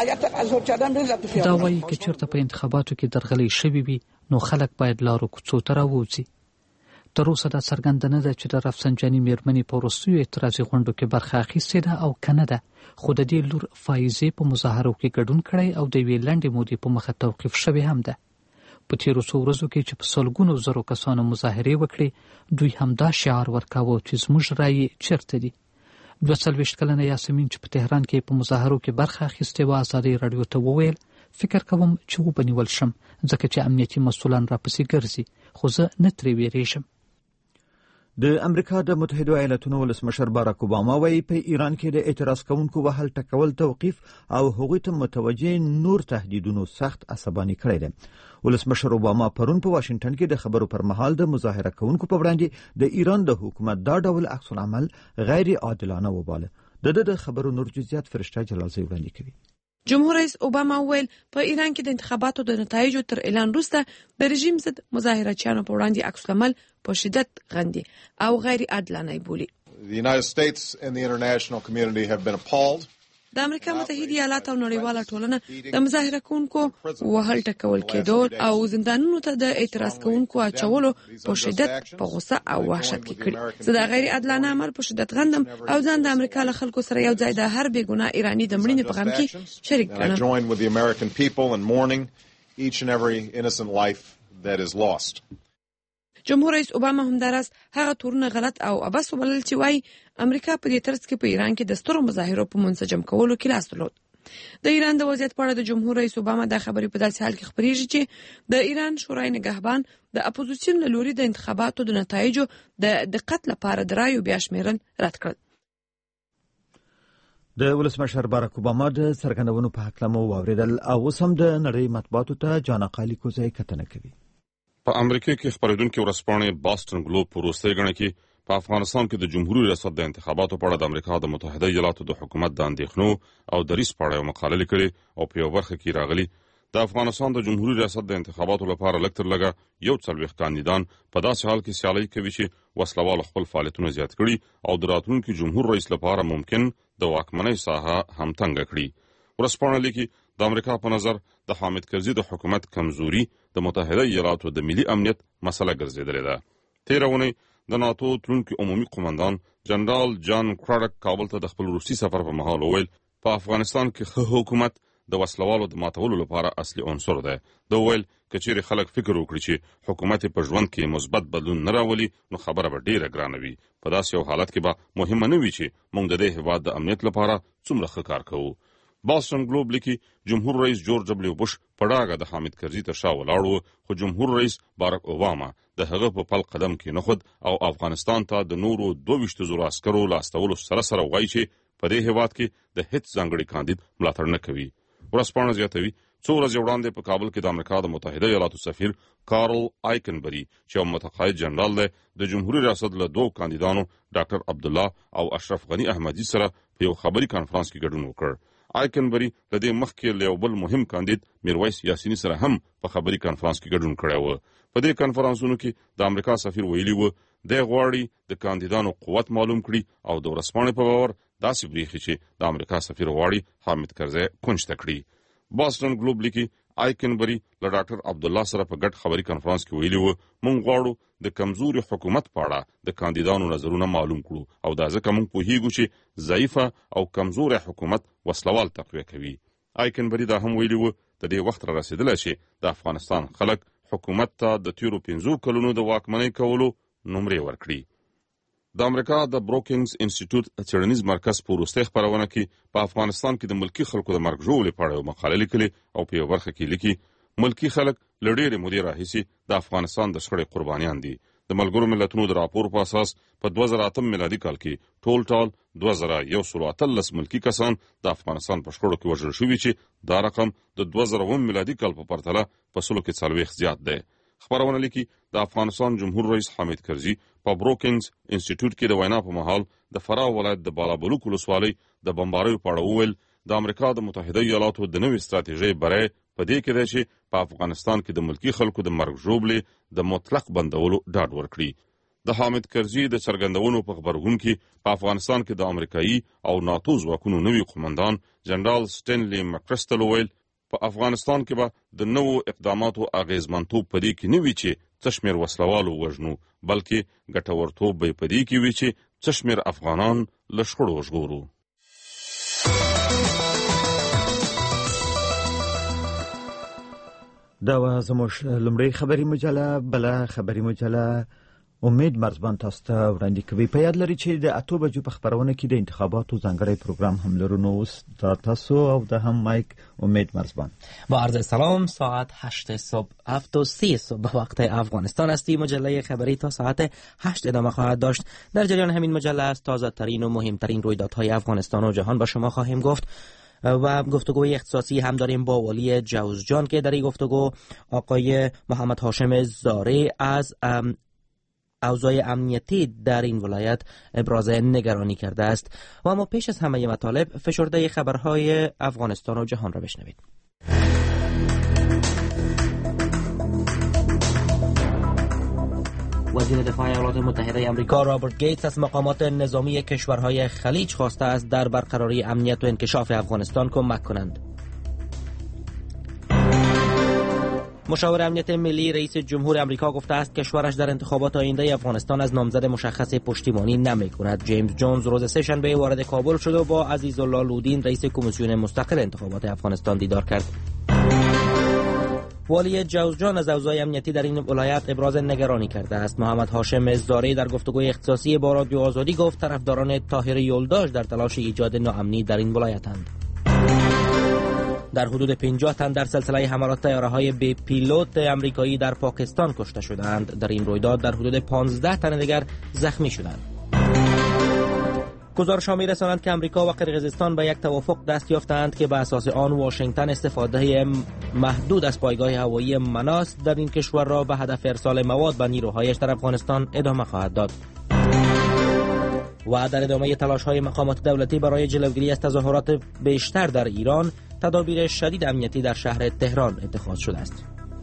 دا وایي که چېرته په انتخاباتو کې درغلۍ شوې وي نو خلک باید لارو کوڅو ته راووځي. تر اوسه دا څرګنده نه ده چې د رفسنجاني میرمنې په وروستیو اعتراضي غونډو کې برخه اخیستې ده او که نه ده، خو د دې لور فایزې په مظاهرو کې ګډون کړی او د یوې لنډې مودې په مخه توقیف شوې هم ده. په تیرو څو ورځو کې چې په سلګونو زرو کسانو مظاهرې وکړې، دوی همدا شعار ورکاوه چې زموږ رایې چیرته دي. دوه څلوېښت کلنه یاسمین چې په تهران کې په مظاهرو کې برخه اخیستې وه، ازادۍ راډیو ته وویل فکر کوم چې وبنیول شم ځکه چې امنیتي مسؤلان راپسې ګرځي، خو زه نه ترې ویرېږم. د امریکا د متحده ایالاتونو ولسمشر باراک اوباما وایي په ایران کې د اعتراض کوونکو وهل ټکول توقیف او هغوی ته متوجه نور تهدیدونو سخت عصباني کړی دی. ولسمشر اوباما پرون په واشنگټن کې د خبرو پر مهال د مظاهره کوونکو په وړاندې د ایران د حکومت دا ډول عکس العمل غیر عادلانه وباله. د د خبرو نور جزئیات فرشته جلالزی وړاندې کوي. جمهور رئیس اوباما وویل په ایران کې د انتخاباتو د نتایجو تر اعلان وروسته د رژیم ضد مظاهرچیانو په وړاندې عکس العمل په شدت غندي او غیر عادلانه بولي. The United States and the international community have been appalled. د امریکا متحده ایالات او نړیواله ټولنه د مظاهره کوونکو وهل ټکول کېدو او زندانونو ته د اعتراض کوونکو اچولو په شدت په غوسه او وحشت کې کړي. زه د غیر عادلانه عمل په شدت غندم او ځان د امریکا له خلکو سره یو ځای د هر بېګناه ایراني د مړینې په غم کې شریک ګڼم. I join with the American people in mourning each and every innocent life that is lost. جمهور رئیس اوباما همداراز هغه تورونه غلط او عبث وبلل چې وایي امریکا په دې ترڅ کې په ایران کې د سترو مظاهرو په منسجم کولو کې لاس درلود. د ایران د وضعیت په اړه د جمهور رئیس اوباما دا خبرې په داسې حال کې خبرېږي چې د ایران شورای نگهبان د اپوزیسیون له لوري د انتخاباتو د نتایجو د دقت لپاره د رایو بیا شمیرل رد کړل. د ولسمشر باراک اوباما د څرګندونو په هکله مو واورېدل او اوس هم د نړۍ مطبوعاتو ته جانقالي کوزی کتنه کوي. په امریکا کې خبرېدونکي ورځپاڼې باستن ګلوب په وروستۍ ګڼه کې په افغانستان کې د جمهوریت ریاست د انتخاباتو په اړه د امریکا د متحده ایالاتو د حکومت د اندېښنو او دریځ په اړه یوه مقاله لیکلې او په یوه برخه کې راغلي د افغانستان د جمهوریت ریاست د انتخاباتو لپاره لږ تر لږه یو څلوېښت کاندیدان په داسې حال کې سیالي کوي چې وسلوال خپل فعالیتونه زیات کړي او د راتلونکي جمهور رئیس لپاره ممکن د واکمنۍ ساحه هم تنګه کړي. ورځپاڼه لیکي د امریکا په نظر د حامد کرزي د حکومت کمزوري د متحده ایالاتو د ملي امنیت مسله ګرځېدلې ده. تېره اونۍ د ناتو تلونکي عمومي قومندان جنرال جان کراډک کابل ته د خپل روسي سفر په مهال وویل په افغانستان کې ښه حکومت د وسلوالو د ماتولو لپاره اصلي عنصر دی. ده وویل که چیرې خلک فکر وکړي چې حکومت په ژوند کې مثبت بدلون نه راولي نو خبره به ډیره ګرانه وي. په داسې یو حالت کې به مهمه نه وي چې موږ د دې هېواد د امنیت لپاره څومره ښه کار کوو. باستن ګلوب لیکي جمهور رئیس جورج دبلیو بوش په ډاګه د حامد کرزي تر شا ولاړ و، خو جمهور رئیس باراک اوباما د هغه په پل قدم کې نه خود او افغانستان ته د نورو دوه ویشت زرو عسکرو لاستولو سره سره وایي چې په دې هېواد کې د هیڅ ځانګړي کاندید ملاتړ نه کوي. ورځپاڼه زیاتوي څو ورځې وړاندې په کابل کې د امریکا د متحده ایالاتو سفیر کارل آیکنبري چې یو متقاعد جنرال دی د جمهوریت ریاست له دوو کاندیدانو ډاکټر عبدالله او اشرف غني احمدي سره په یو خبري کانفرنس کې ګډون وکړ. آیکنبري له دې مخکې له یو بل مهم کاندید میرویس یاسیني سره هم په خبري کانفرنس کې ګډون کړی و. په دې کانفرنسونو کې د امریکا سفیر ویلي و دی غواړي د کاندیدانو قوت معلوم کړي او د ورځپاڼې په باور داسې بریښي چې د امریکا سفیر غواړي حامد کرزي کونج ته کړي. باستن ګلوب لیکي آیکنبري له ډاکټر عبدالله سره په ګډ خبري کانفرنس کې ویلي و موږ غواړو د کمزوري حکومت په اړه د کاندیدانو نظرونه معلوم کړو او دا ځکه موږ پوهیږو چې ضعیفه او کمزوري حکومت وسلوال تقویه کوي. آیکنبري دا هم ویلي و د دې وخت را رسېدلی چې د افغانستان خلک حکومت ته د تیرو پنځو کلونو د واکمنۍ کولو نمرې ورکړي. د امریکا د بروکینګز انسټیټیوټ څېړنیز مرکز په وروستۍ خپرونه کې په افغانستان کې د ملکي خلکو د مرګ ژوبلې په اړه یوه مقاله لیکلې او په یوه برخه کې لیکي ملکي خلک له ډېرې مودې راهیسې د افغانستان د شخړې قربانیان دي. د ملګرو ملتونو د راپور په اساس په دوه زره اتم میلادي کال کې ټول ټال دوه زره یو سل او اتلس ملکي کسان د افغانستان په شخړو کې وژل شوي چې دا رقم د دوه زره اووم میلادي کال په پرتله په سلو کې څلوېښت زیات دی. خبرونه لیکي د افغانستان جمهور رئیس حامد کرزي په بروکینګز انسټیټیوټ کې د وینا په مهال د فراه ولایت د بالابلوک ولسوالۍ د بمباریو په اړه وویل د امریکا د متحده ایالاتو د نوې ستراتیژۍ بری په دې کې دی چې په افغانستان کې د ملکي خلکو د مرګ ژوبلې د مطلق بندولو ډاډ ورکړي. د حامد کرزي د څرګندونو په خبرګون کې په افغانستان کې د امریکایي او ناتو ځواکونو نوي قومندان جنرال سټینلی مکرستل وویل په افغانستان کې به د نوو اقداماتو اغیزمنتوب په دې کې نه وي چې څه شمېر وسلوالو وژنو، بلکې ګټورتوب به یې په دې کې وي چې څه شمېر افغانان له شخړو وژغورو. دا و زموږ لومړی خبري مجله. بله خبري مجله امید مرزبان تاسو ته وړاندې کوي. په یاد لري چې د اتو بجو په خبرونه کې د انتخاباتو ځانګړی پروګرام هم لرو. نو اوس تاسو او د هم مایک امید مرزبان. با عرض سلام، ساعت هشت صبح هفت و سی صبح به وقت افغانستان است. مجله خبری تا ساعت هشت ادامه خواهد داشت. در جریان همین مجله است تازه ترین و مهمترین رویدادهای افغانستان و جهان با شما خواهیم گفت و گفتگوی اختصاصی هم داریم با والی جوزجان که در این گفتگو آقای محمد هاشم زاره از اوضاع امنیتی در این ولایت ابراز نگرانی کرده است. و اما پیش از همه مطالب فشرده خبرهای افغانستان و جهان را بشنوید. وزیر دفاع ایالات متحده آمریکا رابرت گیتس از مقامات نظامی کشورهای خلیج خواسته است در برقراری امنیت و انکشاف افغانستان کمک کنند. مشاور امنیت ملی رئیس جمهور آمریکا گفته است کشورش در انتخابات آینده افغانستان از نامزد مشخص پشتیبانی نمی کند. جیمز جونز روز سه‌شنبه وارد کابل شد و با عزیزالله لودین رئیس کمیسیون مستقل انتخابات افغانستان دیدار کرد. والی جوزجان از اوضاع امنیتی در این ولایت ابراز نگرانی کرده است. محمد هاشم زاره در گفتگوی اختصاصی با رادیو آزادی گفت طرفداران طاهر یلداش در تلاش ایجاد ناامنی در این ولایتند. در حدود پنجاه تن در سلسله حملات طیاره‌های بی پیلوت آمریکایی در پاکستان کشته شدند. در این رویداد در حدود پانزده تن دیگر زخمی شدند. گزارش‌ها می‌رسانند که آمریکا و قرقیزستان به یک توافق دست یافتند که به اساس آن واشنگتن استفاده محدود از پایگاه هوایی مناس در این کشور را به هدف ارسال مواد به نیروهایش در افغانستان ادامه خواهد داد. و در ادامه تلاش‌های مقامات دولتی برای جلوگیری از تظاهرات بیشتر در ایران، تدابیر شدید امنیتی در شهر تهران اتخاذ شده است.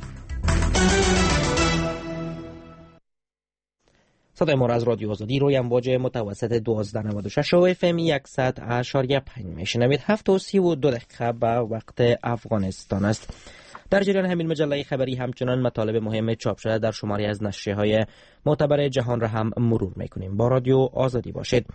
صدای ما را از رادیو آزادی روی امواج متوسط دوازده نود و شش و اف ام صد اشاری پنج میشنوید. هفت و سی و دو دقیقه به وقت افغانستان است. در جریان همین مجله خبری همچنان مطالب مهم چاپ شده در شماری از نشریه‌های معتبر جهان را هم مرور میکنیم. با رادیو آزادی باشید.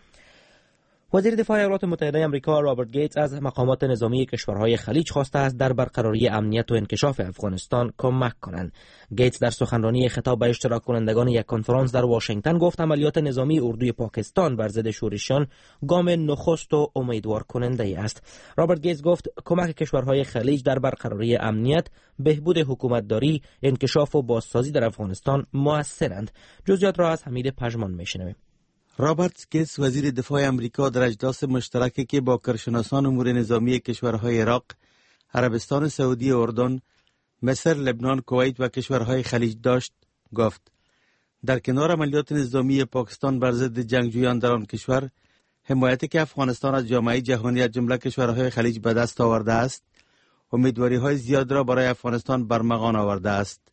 وزیر دفاع ایالات متحده آمریکا رابرت گیتس از مقامات نظامی کشورهای خلیج خواسته است در برقراری امنیت و انکشاف افغانستان کمک کنند. گیتس در سخنرانی خطاب به اشتراک کنندگان یک کنفرانس در واشنگتن گفت عملیات نظامی اردوی پاکستان بر ضد شورشیان گام نخست و امیدوار کننده است. رابرت گیتس گفت کمک کشورهای خلیج در برقراری امنیت، بهبود حکومتداری، انکشاف و بازسازی در افغانستان موثرند. جزئیات را از حمید پژمان میشنویم. رابرت گیتس وزیر دفاع امریکا در اجلاس مشترکی که با کارشناسان امور نظامی کشورهای عراق، عربستان سعودی، اردن، مصر، لبنان، کویت و کشورهای خلیج داشت گفت در کنار عملیات نظامی پاکستان بر ضد جنگجویان در آن کشور، حمایتی که افغانستان از جامعه جهانی از جمله کشورهای خلیج به دست آورده است، امیدواری‌های زیاد را برای افغانستان برمغان آورده است.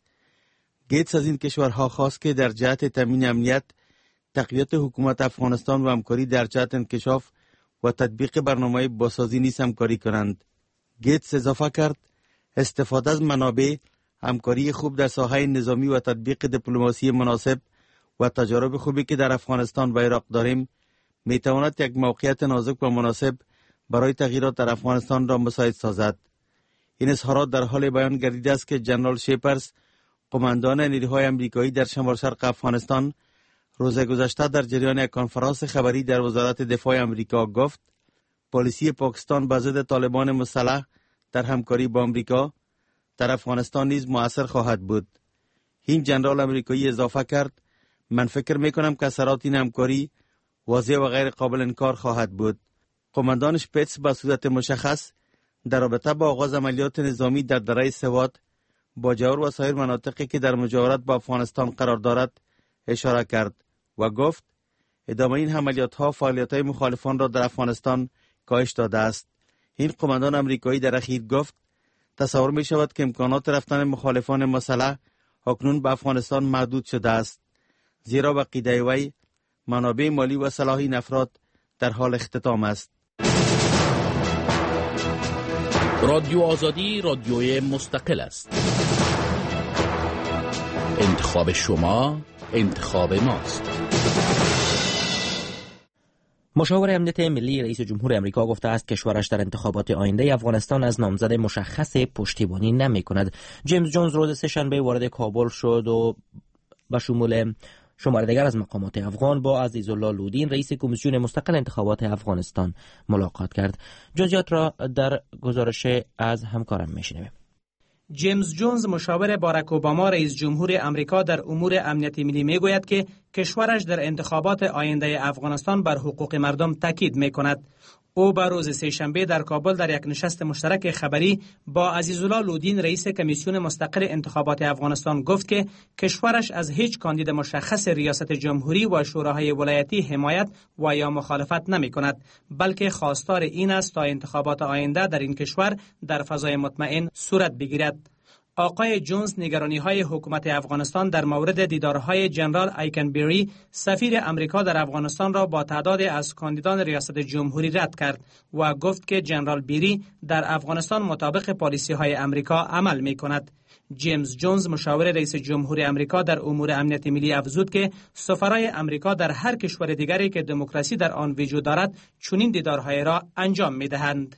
گیتس از این کشورها خواست که در جهت تامین امنیت، تقویت حکومت افغانستان و همکاری در جهت انکشاف و تطبیق برنامه بازسازی نیز همکاری کنند. گیتس اضافه کرد استفاده از منابع، همکاری خوب در ساحه نظامی و تطبیق دیپلماسی مناسب و تجارب خوبی که در افغانستان و عراق داریم می تواند یک موقعیت نازک و مناسب برای تغییرات در افغانستان را مساعد سازد. این اظهارات در حال بیان گردیده است که جنرال شیپرز، قماندان نیروهای آمریکایی در شمال شرق افغانستان، روز گذشته در جریان یک کنفرانس خبری در وزارت دفاع آمریکا گفت پالیسی پاکستان به ضد طالبان مسلح در همکاری با آمریکا در افغانستان نیز مؤثر خواهد بود. این جنرال آمریکایی اضافه کرد من فکر میکنم که اثرات این همکاری واضح و غیر قابل انکار خواهد بود. قماندان شپیتس به صورت مشخص در رابطه با آغاز عملیات نظامی در دره سوات با جور و سایر مناطقی که در مجاورت با افغانستان قرار دارد اشاره کرد و گفت ادامه این عملیات ها فعالیت های مخالفان را در افغانستان کاهش داده است. این قماندان آمریکایی در اخیر گفت تصور می شود که امکانات رفتن مخالفان مسلح اکنون به افغانستان محدود شده است، زیرا به عقیده وی منابع مالی و سلاح این افراد در حال اختتام است. رادیو آزادی رادیوی مستقل است. انتخاب شما انتخاب ماست. مشاور امنیت ملی رئیس جمهور آمریکا گفته است کشورش در انتخابات آینده افغانستان از نامزد مشخص پشتیبانی نمی کند. جیمز جونز روز سه‌شنبه وارد کابل شد و به شمول شماره دیگر از مقامات افغان با عزیزالله لودین رئیس کمیسیون مستقل انتخابات افغانستان ملاقات کرد. جزئیات را در گزارش از همکارم میشنویم. جیمز جونز مشاور باراک اوباما رئیس جمهور آمریکا در امور امنیت ملی میگوید که کشورش در انتخابات آینده افغانستان بر حقوق مردم تاکید میکند. او به روز سه‌شنبه در کابل در یک نشست مشترک خبری با عزیزالله لودین رئیس کمیسیون مستقل انتخابات افغانستان گفت که کشورش از هیچ کاندید مشخص ریاست جمهوری و شوراهای ولایتی حمایت و یا مخالفت نمی کند، بلکه خواستار این است تا انتخابات آینده در این کشور در فضای مطمئن صورت بگیرد. آقای جونز نگرانی‌های حکومت افغانستان در مورد دیدارهای جنرال ایکنبری سفیر امریکا در افغانستان را با تعداد از کاندیدان ریاست جمهوری رد کرد و گفت که جنرال بیری در افغانستان مطابق پالیسی‌های امریکا عمل می‌کند. جیمز جونز مشاور رئیس جمهور آمریکا در امور امنیت ملی افزود که سفرای امریکا در هر کشور دیگری که دموکراسی در آن وجود دارد چنین دیدارهای را انجام می‌دهند.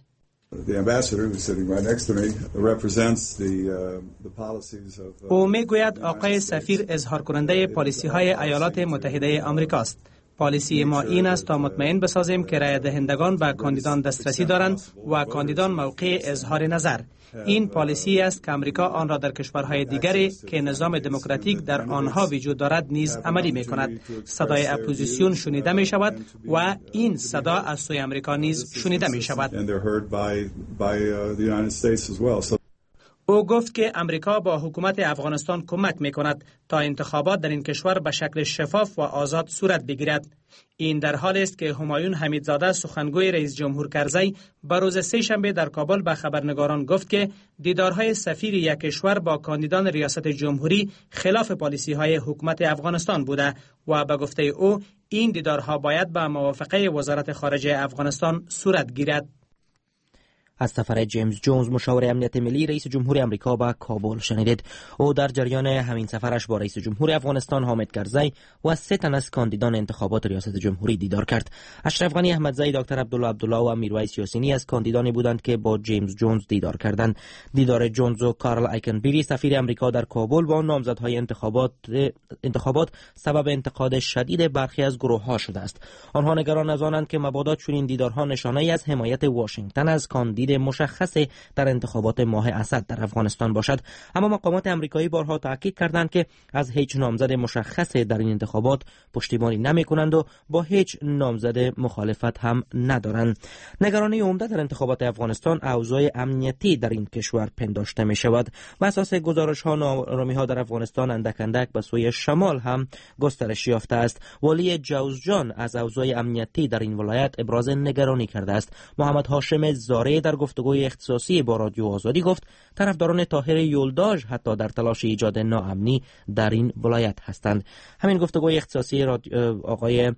او میگوید آقای سفیر اظهار کننده پالیسی های ایالات متحده آمریکاست. پالیسی ما این است تا مطمئن بسازیم که رای دهندگان به کاندیدان دسترسی دارند و کاندیدان موقع اظهار نظر. این پالیسی است که امریکا آن را در کشورهای دیگری که نظام دموکراتیک در آنها وجود دارد نیز عملی می کند. صدای اپوزیسیون شنیده می شود و این صدا از سوی امریکا نیز شنیده می شود. او گفت که امریکا با حکومت افغانستان کمک می کند تا انتخابات در این کشور به شکل شفاف و آزاد صورت بگیرد. این در حالی است که همایون حمیدزاده سخنگوی رئیس جمهور کرزی به روز سه‌شنبه در کابل به خبرنگاران گفت که دیدارهای سفیر یک کشور با کاندیدان ریاست جمهوری خلاف پالیسی‌های حکومت افغانستان بوده و به گفته او این دیدارها باید به موافقه وزارت خارجه افغانستان صورت گیرد. از سفر جیمز جونز مشاور امنیت ملی رئیس جمهور آمریکا به کابل شنیدید. او در جریان همین سفرش با رئیس جمهور افغانستان حامد کرزی و سه تن از کاندیدان انتخابات ریاست جمهوری دیدار کرد. اشرف غنی احمدزی، دکتر عبدالله عبدالله و میرویس یاسینی از کاندیدانی بودند که با جیمز جونز دیدار کردند. دیدار جونز و کارل ایکنبری سفیر آمریکا در کابل با نامزدهای انتخابات انتخابات سبب انتقاد شدید برخی از گروه‌ها شده است. آنها نگران از آنند که مبادا چنین دیدارها نشانه‌ای از حمایت واشنگتن از کاندید مشخص در انتخابات ماه اسد در افغانستان باشد، اما مقامات آمریکایی بارها تاکید کردند که از هیچ نامزد مشخص در این انتخابات پشتیبانی نمی کنند و با هیچ نامزد مخالفت هم ندارند. نگرانی عمده در انتخابات افغانستان اوضاع امنیتی در این کشور پنداشته می شود. بر اساس گزارش ها ناآرامی ها در افغانستان اندک اندک به سوی شمال هم گسترش یافته است. والی جوزجان از اوضاع امنیتی در این ولایت ابراز نگرانی کرده است. محمد هاشم زاره در گفتگوی اختصاصی با رادیو آزادی گفت طرفداران طاهر یولداژ حتی در تلاش ایجاد ناامنی در این ولایت هستند. همین گفتگوی اختصاصی آقای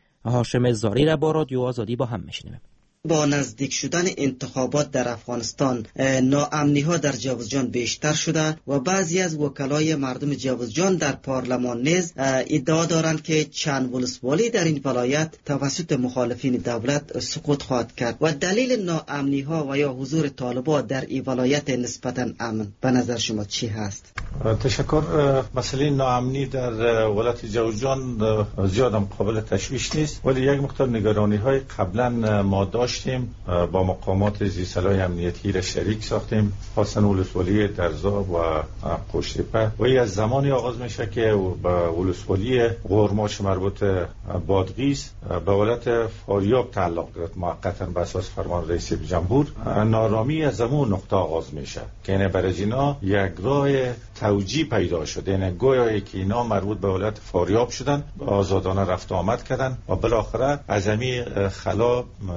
هاشم زاری را با رادیو آزادی با هم میشنویم. با نزدیک شدن انتخابات در افغانستان ناامنی ها در جوزجان بیشتر شده و بعضی از وکلای مردم جوزجان در پارلمان نیز ادعا دارند که چند ولسوالی در این ولایت توسط مخالفین دولت سقوط خواهد کرد و دلیل ناامنی ها و یا حضور طالبان در این ولایت نسبتا امن به نظر شما چی هست؟ تشکر. مسئله ناامنی در ولایت جوزجان زیادم قابل تشویش نیست، ولی یک مقدار نگرانی های قبلا ما داشتیم با مقامات زیرسلاح امنیتی را شریک ساختیم، خاصا ولسوالی درزا و قوشتپه و از زمانی آغاز میشه که به ولسوالی غرماچ مربوط بادغیس به ولایت فاریاب تعلق دارد. موقتا به اساس فرمان رئیس جمهور نارامی از زمان نقطه آغاز میشه که این برای اینا یک راه توجیه پیدا شده، یعنی گویایی که اینا مربوط به ولایت فاریاب شدن، آزادانه رفت آمد کردن و بالاخره از همین خلا ترور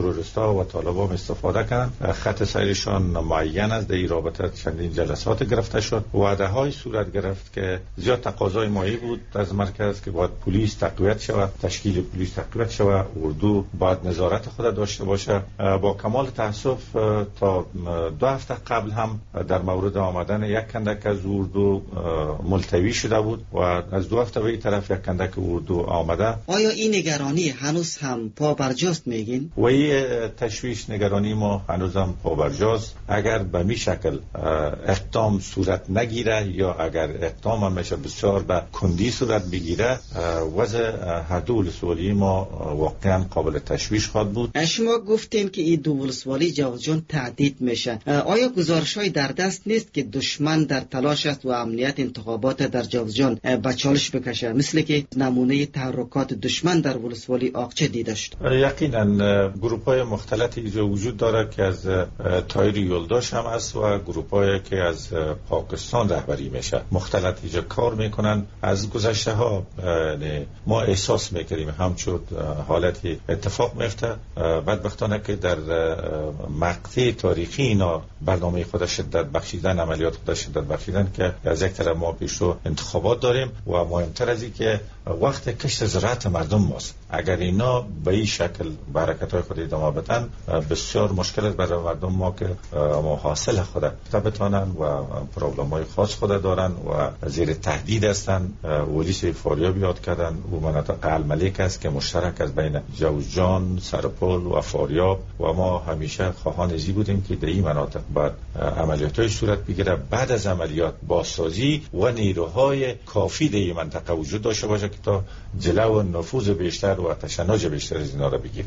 تروریست‌ها و طالبان استفاده کردند. خط سیرشان معین است. در این رابطه چندین جلسات گرفته شد. وعده‌های صورت گرفت که زیاد تقاضای مالی بود از مرکز که باید پلیس تقویت شود، تشکیل پلیس تقویت شود، اردو باید نظارت خود داشته باشه. با کمال تأسف تا دو هفته قبل هم در مورد آمدن یک کندک از اردو ملتوی شده بود و از دو هفته به این طرف یک کندک اردو آمده. آیا این نگرانی هنوز هم پا برجاست میگین؟ و این تشویش نگرانی ما هنوز هم پا برجاست. اگر به می شکل اقدام صورت نگیره یا اگر اقدام هم میشه بسیار به کندی صورت بگیره، وضع هر دو ولسوالی ما واقعا قابل تشویش خواهد بود. شما گفتین که این دو ولسوالی جوزجان تهدید میشه. آیا گزارش‌های در دست نیست که دشمن در تلاش است و امنیت انتخابات در جوزجان به چالش بکشه، مثل که نمونه تحرکات دشمن در ولسوالی آقچه دیده شد؟ یقینا گروه‌های مختلفی اینجا وجود داره که از تایر یولداش هم است و گروه‌هایی که از پاکستان رهبری میشه مختلف اینجا کار میکنن. از گذشته ها ما احساس میکردیم همچون حالتی اتفاق میفته. بدبختانه که در مقطع تاریخی اینا برنامه خود شدت بخشیدن، عملیات خود شدت بخشیدن که از یک طرف ما پیشو انتخابات داریم و مهمتر از این که وقت کشت زراعت مردم ماست. اگر اینا به این شکل برکت‌های خود ادامه بدن بسیار مشکل است برای مردم ما که محاصل خود بتوانن و پروبلم‌های خاص خود دارن و زیر تهدید هستن. ولیس فاریاب یاد کردن و مناطق الملک است که مشترک از بین جوزجان، سرپل و فاریاب و ما همیشه خواهان ازی بودیم که در این مناطق بعد عملیات‌های صورت بگیره. بعد از عملیات بازسازی و نیروهای کافی در این منطقه وجود داشته باشه که تا جلو و نفوذ بیشتر و تشنج بیشتر از اینا را بگیره.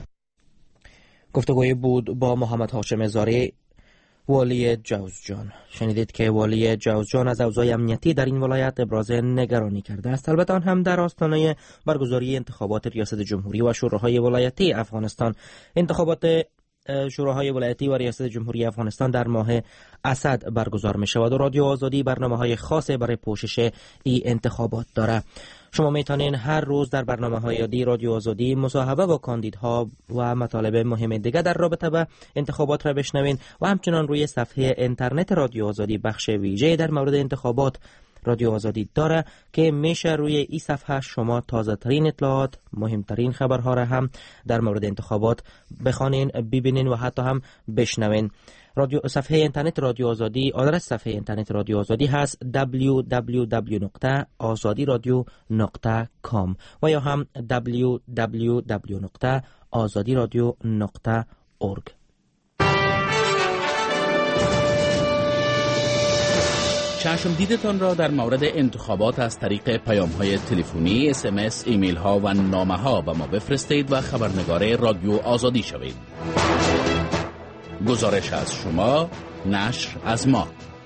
گفتگوی بود با محمد هاشم زاری، والی جوزجان. شنیدید که والی جوزجان از اوضاع امنیتی در این ولایت ابراز نگرانی کرده است. البته آن هم در آستانه برگزاری انتخابات ریاست جمهوری و شوراهای ولایتی افغانستان. انتخابات شوراهای ولایتی و ریاست جمهوری افغانستان در ماه اسد برگزار می شود و رادیو آزادی برنامه‌های خاصی برای پوشش این انتخابات داره. شما میتونین هر روز در برنامه‌های یادی رادیو آزادی مصاحبه با کاندیدها و مطالب مهم دیگه در رابطه با انتخابات را بشنوین و همچنان روی صفحه اینترنت رادیو آزادی بخش ویژه در مورد انتخابات رادیو آزادی داره که میشه روی این صفحه شما تازه ترین اطلاعات، مهمترین خبرها را هم در مورد انتخابات بخوانین، ببینین و حتی هم بشنوین. رادیو صفحه اینترنت رادیو آزادی، آدرس صفحه اینترنت رادیو آزادی هست دبلیو دبلیو دبلیو دات آزادی رادیو دات کام و یا هم دبلیو دبلیو دبلیو دات آزادی رادیو دات اورگ. چشم دیدتان را در مورد انتخابات از طریق پیام‌های تلفنی، اس ام اس، ایمیل ها و نامه ها به ما بفرستید و خبرنگار رادیو آزادی شوید. گزارش از شما، نشر از ما.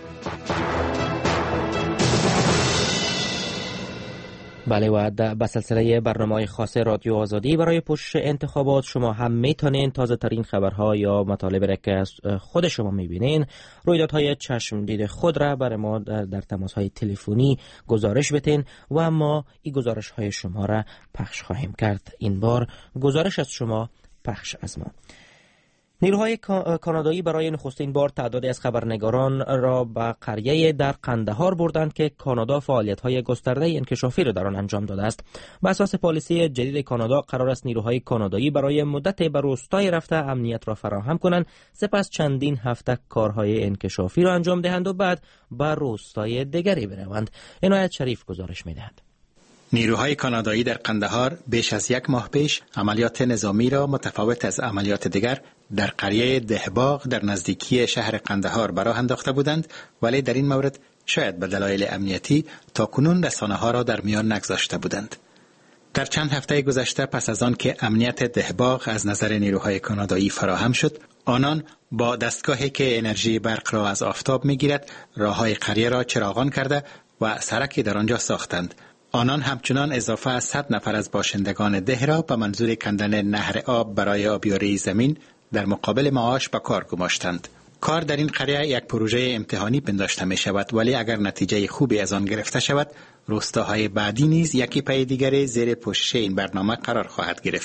بله و به سلسله برنامه خاص رادیو آزادی برای پوشش انتخابات شما هم میتونین تازه ترین خبرها یا مطالب را که خود شما میبینین، رویدادهای چشم دید خود را برای ما در تماس های تلفنی گزارش بدین و ما این گزارش های شما را پخش خواهیم کرد. این بار گزارش از شما، پخش از ما. نیروهای کانادایی برای نخستین بار تعدادی از خبرنگاران را به قریه در قندهار بردند که کانادا فعالیت‌های گسترده انکشافی را در آن انجام داده است. بر اساس پالیسی جدید کانادا قرار است نیروهای کانادایی برای مدت به روستای رفته امنیت را فراهم کنند، سپس چندین هفته کارهای انکشافی را انجام دهند و بعد به روستای دیگری بروند. عنایت شریف گزارش می‌دهد. نیروهای کانادایی در قندهار بیش از یک ماه پیش عملیات نظامی را متفاوت از عملیات دیگر در قریه دهباغ در نزدیکی شهر قندهار به راه انداخته بودند، ولی در این مورد شاید به دلایل امنیتی تاکنون رسانه‌ها را در میان نگذاشته بودند. در چند هفته گذشته پس از آن که امنیت دهباغ از نظر نیروهای کانادایی فراهم شد، آنان با دستگاهی که انرژی برق را از آفتاب می‌گیرد راه‌های قریه را چراغان کرده و سرکی در آنجا ساختند. آنان همچنان اضافه از صد نفر از باشندگان ده را به منظور کندن نهر آب برای آبیاری زمین در مقابل معاش به کار گماشتند. کار در این قریه یک پروژه امتحانی پنداشته می شود، ولی اگر نتیجه خوبی از آن گرفته شود، روستاهای بعدی نیز یکی پی دیگری زیر پوشش این برنامه قرار خواهد گرفت.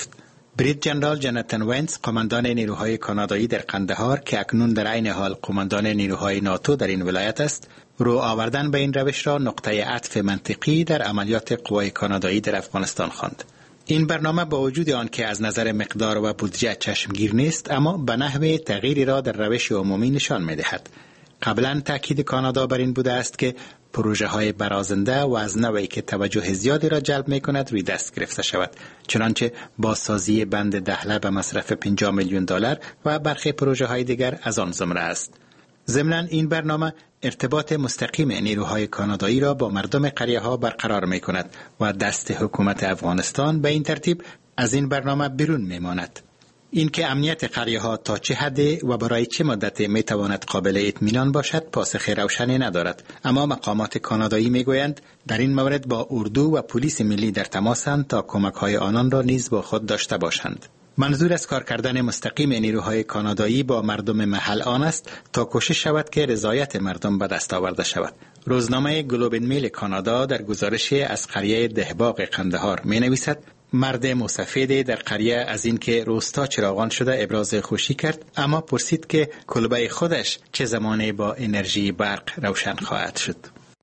برید جنرال جاناتان وینز، قماندان نیروهای کانادایی در قندهار که اکنون در عین حال قماندان نیروهای ناتو در این ولایت است، رو آوردن به این روش را نقطه عطف منطقی در عملیات قوای کانادایی در افغانستان خواند. این برنامه با وجود آن که از نظر مقدار و بودجه چشمگیر نیست، اما به نحو تغییری را در روش عمومی نشان می‌دهد. قبلا تاکید کانادا بر این بوده است که پروژه های برازنده و از نوعی که توجه زیادی را جلب می کند روی دست گرفته شود، چنانچه بازسازی بند دهله به مصرف پنجاه میلیون دلار و برخی پروژه های دیگر از آن زمره است. ضمناً این برنامه ارتباط مستقیم نیروهای کانادایی را با مردم قریه ها برقرار می کند و دست حکومت افغانستان به این ترتیب از این برنامه بیرون می ماند. این که امنیت قریه ها تا چه حد و برای چه مدت می تواند قابل اطمینان باشد پاسخ روشنی ندارد، اما مقامات کانادایی می گویند در این مورد با اردو و پلیس ملی در تماسند تا کمک های آنان را نیز با خود داشته باشند. منظور از کار کردن مستقیم نیروهای کانادایی با مردم محل آن است تا کوشش شود که رضایت مردم به دست آورده شود. روزنامه گلوب میل کانادا در گزارش از قریه دهباغ قندهار می نویسد مرد مسافری در قریه از اینکه روستا چراغان شده ابراز خوشی کرد، اما پرسید که کلبه خودش چه زمانی با انرژی برق روشن خواهد شد.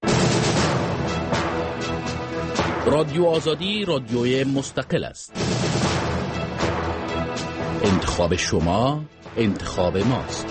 رادیو آزادی رادیوی مستقل است. انتخاب شما انتخاب ماست.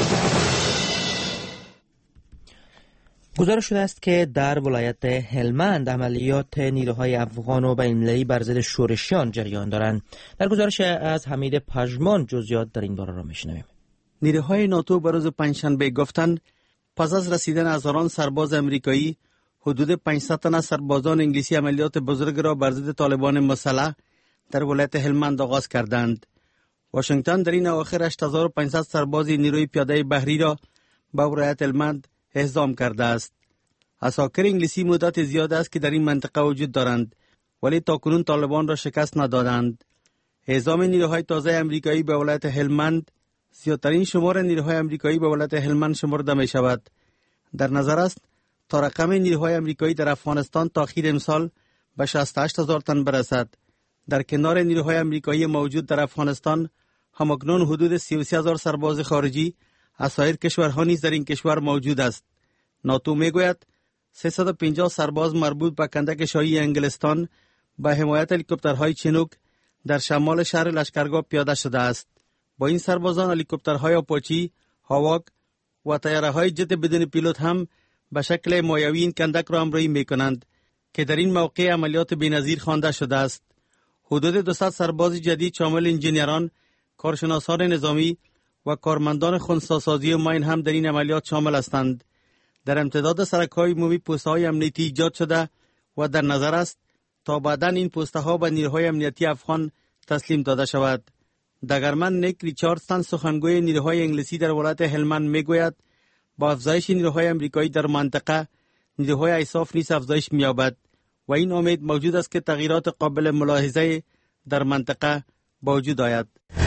گزارش شده است که در ولایت هلمند عملیات نیروهای افغان و بین‌المللی بر ضد شورشیان جریان دارند. در گزارش از حمید پژمان جزئیات در این باره را میشنویم. نیروهای ناتو بر روز پنجشنبه گفتند پس از رسیدن هزاران سرباز امریکایی، حدود پانصد تن سربازان انگلیسی عملیات بزرگ را بر ضد طالبان مسلح در ولایت هلمند آغاز کردند. واشنگتن در این اواخر هشت هزار و پانصد سرباز نیروی پیاده بحری را به ولایت هلمند اعزام کرده است. عساکر انگلیسی مدت زیاد است که در این منطقه وجود دارند، ولی تاکنون طالبان را شکست ندادند. اعزام نیروهای تازه امریکایی به ولایت هلمند زیادترین شمار نیروهای امریکایی به ولایت هلمند شمرده می شود. در نظر است تا رقم نیروهای امریکایی در افغانستان تا آخر امسال به شصت و هشت هزار تن برسد. در کنار نیروهای امریکایی موجود در افغانستان، همکنون حدود سی و سه هزار سرباز خارجی از سایر کشورها نیز در این کشور موجود است. ناتو میگوید سیصد و پنجاه سرباز مربوط به کندک شاهی انگلستان به حمایت هلیکوپترهای چینوک در شمال شهر لشکرگاه پیاده شده است. با این سربازان هلیکوپترهای آپاچی، هاواک و طیاره‌های جت بدون پیلوت هم به شکل مایوی این کندک را همراهی میکنند که در این موقع عملیات بی‌نظیر خوانده شده است. حدود دویست سرباز جدید شامل انجینیران، کارشناسان نظامی و کارمندان خنثی‌سازی و ماین هم در این عملیات شامل هستند. در امتداد سرک‌های عمومی پست‌های امنیتی ایجاد شده و در نظر است تا بعداً این پست‌ها به نیروهای امنیتی افغان تسلیم داده شود. دگرمن نیک ریچاردسون سخنگوی نیروهای انگلیسی در ولایت هلمند میگوید با افزایش نیروهای امریکایی در منطقه، نیروهای ایساف نیز افزایش می‌یابد و این امید موجود است که تغییرات قابل ملاحظه در منطقه با وجود آید.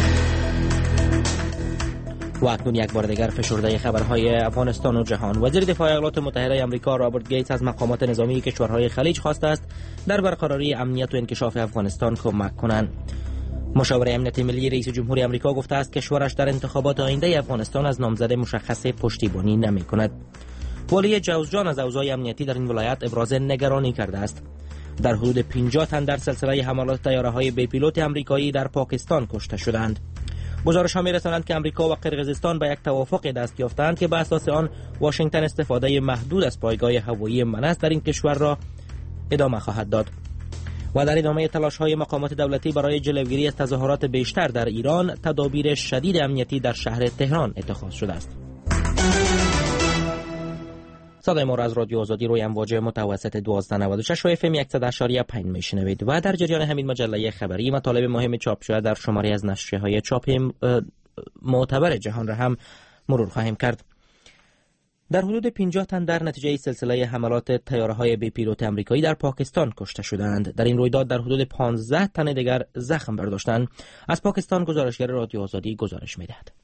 و اکنون یک بار دیگر فشرده خبرهای افغانستان و جهان. وزیر دفاع ایالات متحده آمریکا رابرت گیتس از مقامات نظامی کشورهای خلیج خواسته است در برقراری امنیت و انکشاف افغانستان کمک کنند. مشاور امنیت ملی رئیس جمهوری آمریکا گفته است کشورش در انتخابات آینده افغانستان از نامزد مشخص پشتیبانی نمی‌کند. والی جوزجان از اوضاع امنیتی در این ولایت ابراز نگرانی کرده است. در حدود پنجاه تن در سلسله حملات طیاره‌های بی پیلوت آمریکایی در پاکستان کشته شدند. گزارش‌ها می‌رسانند که آمریکا و قرقیزستان به یک توافق دست یافتند که به اساس آن واشنگتن استفاده محدود از پایگاه هوایی منس در این کشور را ادامه خواهد داد. و در ادامه تلاش‌های مقامات دولتی برای جلوگیری از تظاهرات بیشتر در ایران، تدابیر شدید امنیتی در شهر تهران اتخاذ شده است. صدای ما را از رادیو آزادی روی امواج متوسط دوازده نود و شش و اف ام صد و اشاری پنج میشنوید و در جریان همین مجله خبری مطالب مهم چاپ شده در شماری از نشریه‌های چاپ معتبر جهان را هم مرور خواهیم کرد. در حدود پنجاه تن در نتیجه سلسله حملات طیاره‌های بی پیلوت آمریکایی در پاکستان کشته شدند. در این رویداد در حدود پانزده تن دیگر زخم برداشتند. از پاکستان گزارشگر رادیو آزادی گزارش می‌دهد.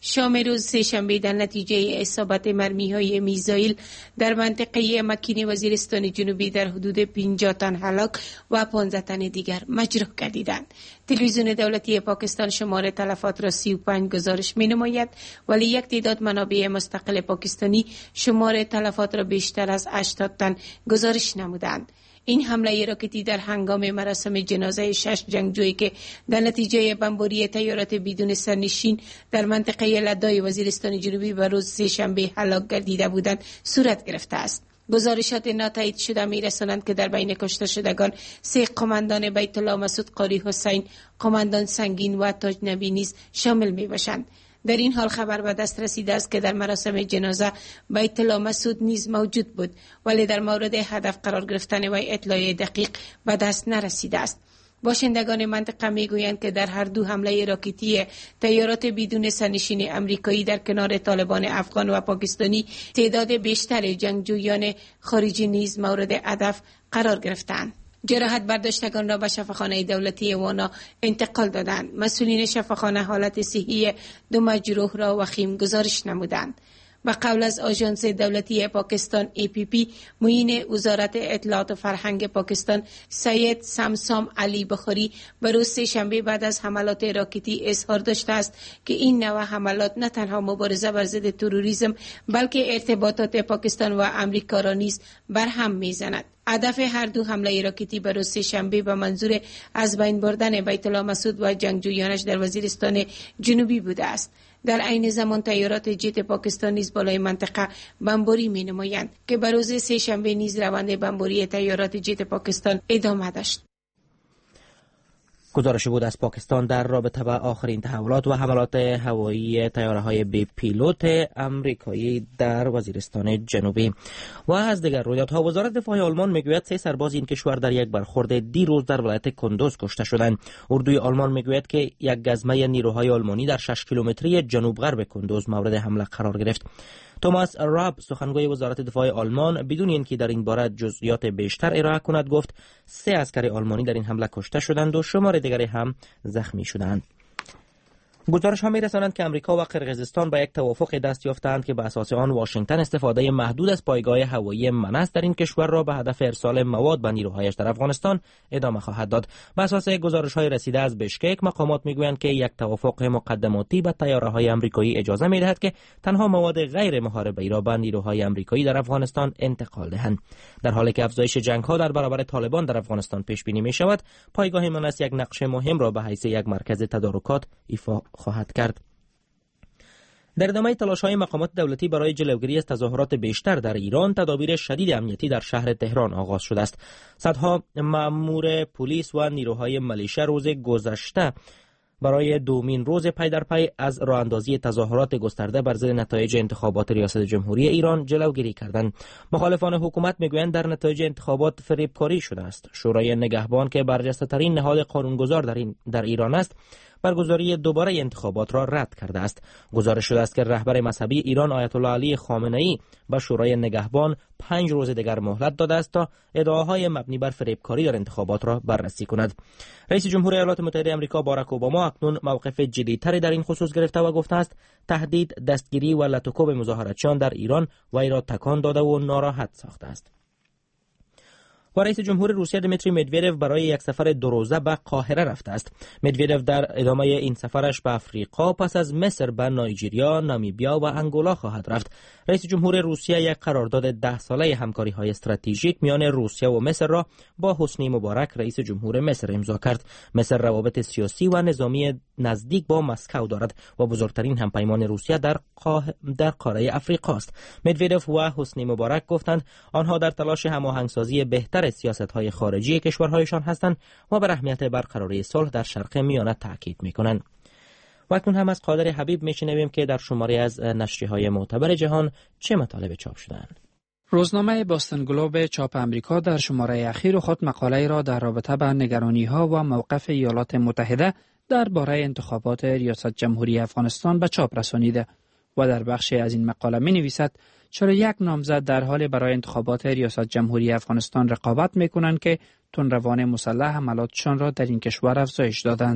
شام روز سه‌شنبه در نتیجه اصابت مرمی‌های میزایل در منطقه مکین وزیرستان جنوبی در حدود پنجاه تن هلاک و پانزده تن دیگر مجروح گردیدند. تلویزیون دولتی پاکستان شمار تلفات را سی و پنج گزارش می‌نماید، ولی یک تعداد منابع مستقل پاکستانی شمار تلفات را بیشتر از هشتاد تن گزارش نمودند. این حمله راکتی در هنگام مراسم جنازه شش جنگجویی که در نتیجه بمباری طیارات بدون سرنشین در منطقه لدای وزیرستان جنوبی به روز سه‌شنبه هلاک گردیده بودند صورت گرفته است. گزارشات ناتایید شده می‌رسانند که در بین کشته شدگان سه قماندان بیت الله مسعود قاری حسین، قماندان سنگین و تاج نبی نیز شامل می‌باشند. در این حال خبر به دست رسیده است که در مراسم جنازه بیت الله مسعود نیز موجود بود، ولی در مورد هدف قرار گرفتن وی اطلاع دقیق به دست نرسیده است. باشندگان منطقه میگویند که در هر دو حمله راکتی طیارات بدون سرنشین امریکایی در کنار طالبان افغان و پاکستانی تعداد بیشتر جنگجویان خارجی نیز مورد هدف قرار گرفتند. جراحت برداشتگان را به شفاخانه دولتی وانا انتقال دادند. مسئولین شفاخانه حالت صحی دو مجروح را وخیم گزارش نمودند. به قول از آژانس دولتی پاکستان ای پی پی، معین وزارت اطلاعات و فرهنگ پاکستان سید سمسام علی بخاری به روز سه‌شنبه بعد از حملات راکتی اظهار داشته است که این نوع حملات نه تنها مبارزه بر ضد تروریسم بلکه ارتباطات پاکستان و امریکا را نیز برهم میزند. هدف هر دو حمله راکتی به روز سه‌شنبه به منظور از بین بردن بیت الله مسعود و جنگجویانش در وزیرستان جنوبی بوده است. در عین زمان طیارات جت پاکستان نیز بالای منطقه بمباری می نمایند که به روز سه‌شنبه نیز روند بمباری طیارات جت پاکستان ادامه داشت. گزارش بود از پاکستان در رابطه با آخرین تحولات و حملات هوایی طیاره‌های بی پیلوت آمریکایی در وزیرستان جنوبی. و از دیگر رویدادها، وزارت دفاع آلمان میگوید سه سرباز این کشور در یک برخورد دیروز در ولایت کندوز کشته شدند. اردوی آلمان میگوید که یک گزمه نیروهای آلمانی در شش کیلومتری جنوب غرب کندوز مورد حمله قرار گرفت. توماس راب، سخنگوی وزارت دفاع آلمان، بدون اینکه در این باره جزئیات بیشتر ارائه کند گفت سه عسکر آلمانی در این حمله کشته شدند و شمار دیگری هم زخمی شدند. گزارش ها می رسانند که امریکا و قرقیزستان با یک توافق دست یافتند که به اساس آن واشنگتن استفاده محدود از پایگاه هوایی منس در این کشور را به هدف ارسال مواد به نیروهایش در افغانستان ادامه خواهد داد. به اساس گزارش های رسیده از بشکک، مقامات میگویند که یک توافق مقدماتی به طیاره‌های آمریکایی اجازه می‌دهد که تنها مواد غیر محاربه‌ای را به نیروهای آمریکایی در افغانستان انتقال دهند. در حالی که افزایش جنگ‌ها در برابر طالبان در افغانستان پیش بینی می‌شود، پایگاه منس یک نقش مهم را به حیث یک مرکز تدارکات ایفا خواهد کرد. در ادامه تلاش‌های مقامات دولتی برای جلوگیری از تظاهرات بیشتر در ایران، تدابیر شدید امنیتی در شهر تهران آغاز شده است. صدها مأمور پلیس و نیروهای ملیشه روز گذشته برای دومین روز پی در پی از راه اندازی تظاهرات گسترده بر ضد نتایج انتخابات ریاست جمهوری ایران جلوگیری کردند. مخالفان حکومت میگویند در نتایج انتخابات فریبکاری شده است. شورای نگهبان که برجسته‌ترین نهاد قانونگذار در این در ایران است، برگزاری دوباره انتخابات را رد کرده است. گزارش شده است که رهبر مذهبی ایران آیت الله علی خامنه‌ای به شورای نگهبان پنج روز دیگر مهلت داده است تا ادعاهای مبنی بر فریبکاری در انتخابات را بررسی کند. رئیس جمهور ایالات متحده آمریکا باراک اوباما اکنون موقف جدی‌تری در این خصوص گرفته و گفته است تهدید، دستگیری و لطوکوب مظاهراتچیان در ایران وی را تکان داده و ناراحت ساخته است. و رئیس جمهور روسیه دمیتری مدودوف برای یک سفر دو روزه به قاهره رفته است. مدودوف در ادامه این سفرش به افریقا پس از مصر به نایجریا، نامیبیا و انگولا خواهد رفت. رئیس جمهور روسیه یک قرارداد ده ساله همکاری‌های استراتژیک میان روسیه و مصر را با حسنی مبارک رئیس جمهور مصر امضا کرد. مصر روابط سیاسی و نظامی نزدیک با مسکو دارد و بزرگترین همپیمان روسیه در قاه... در قاره افریقا است. مدودوف و حسنی مبارک گفتند آنها در تلاش هماهنگسازی بهتر سیاست‌های خارجی کشورهایشان هستند و بر اهمیت برقراری صلح در شرق میانه تاکید می‌کنند. و اکنون هم از قادر حبیب می‌شنویم که در شماری از نشریه‌های معتبر جهان چه مطالب چاپ شده‌اند. روزنامه باستن گلوب چاپ امریکا در شماره اخیر خود مقاله را در رابطه با نگرانی‌ها و موقف ایالات متحده درباره انتخابات ریاست جمهوری افغانستان به چاپ رسانیده و در بخشی از این مقاله می‌نویسد چرا یک نامزد در حال برای انتخابات ریاست جمهوری افغانستان رقابت می‌کنند که تندروان مسلح حملاتشان را در این کشور افزایش دادند.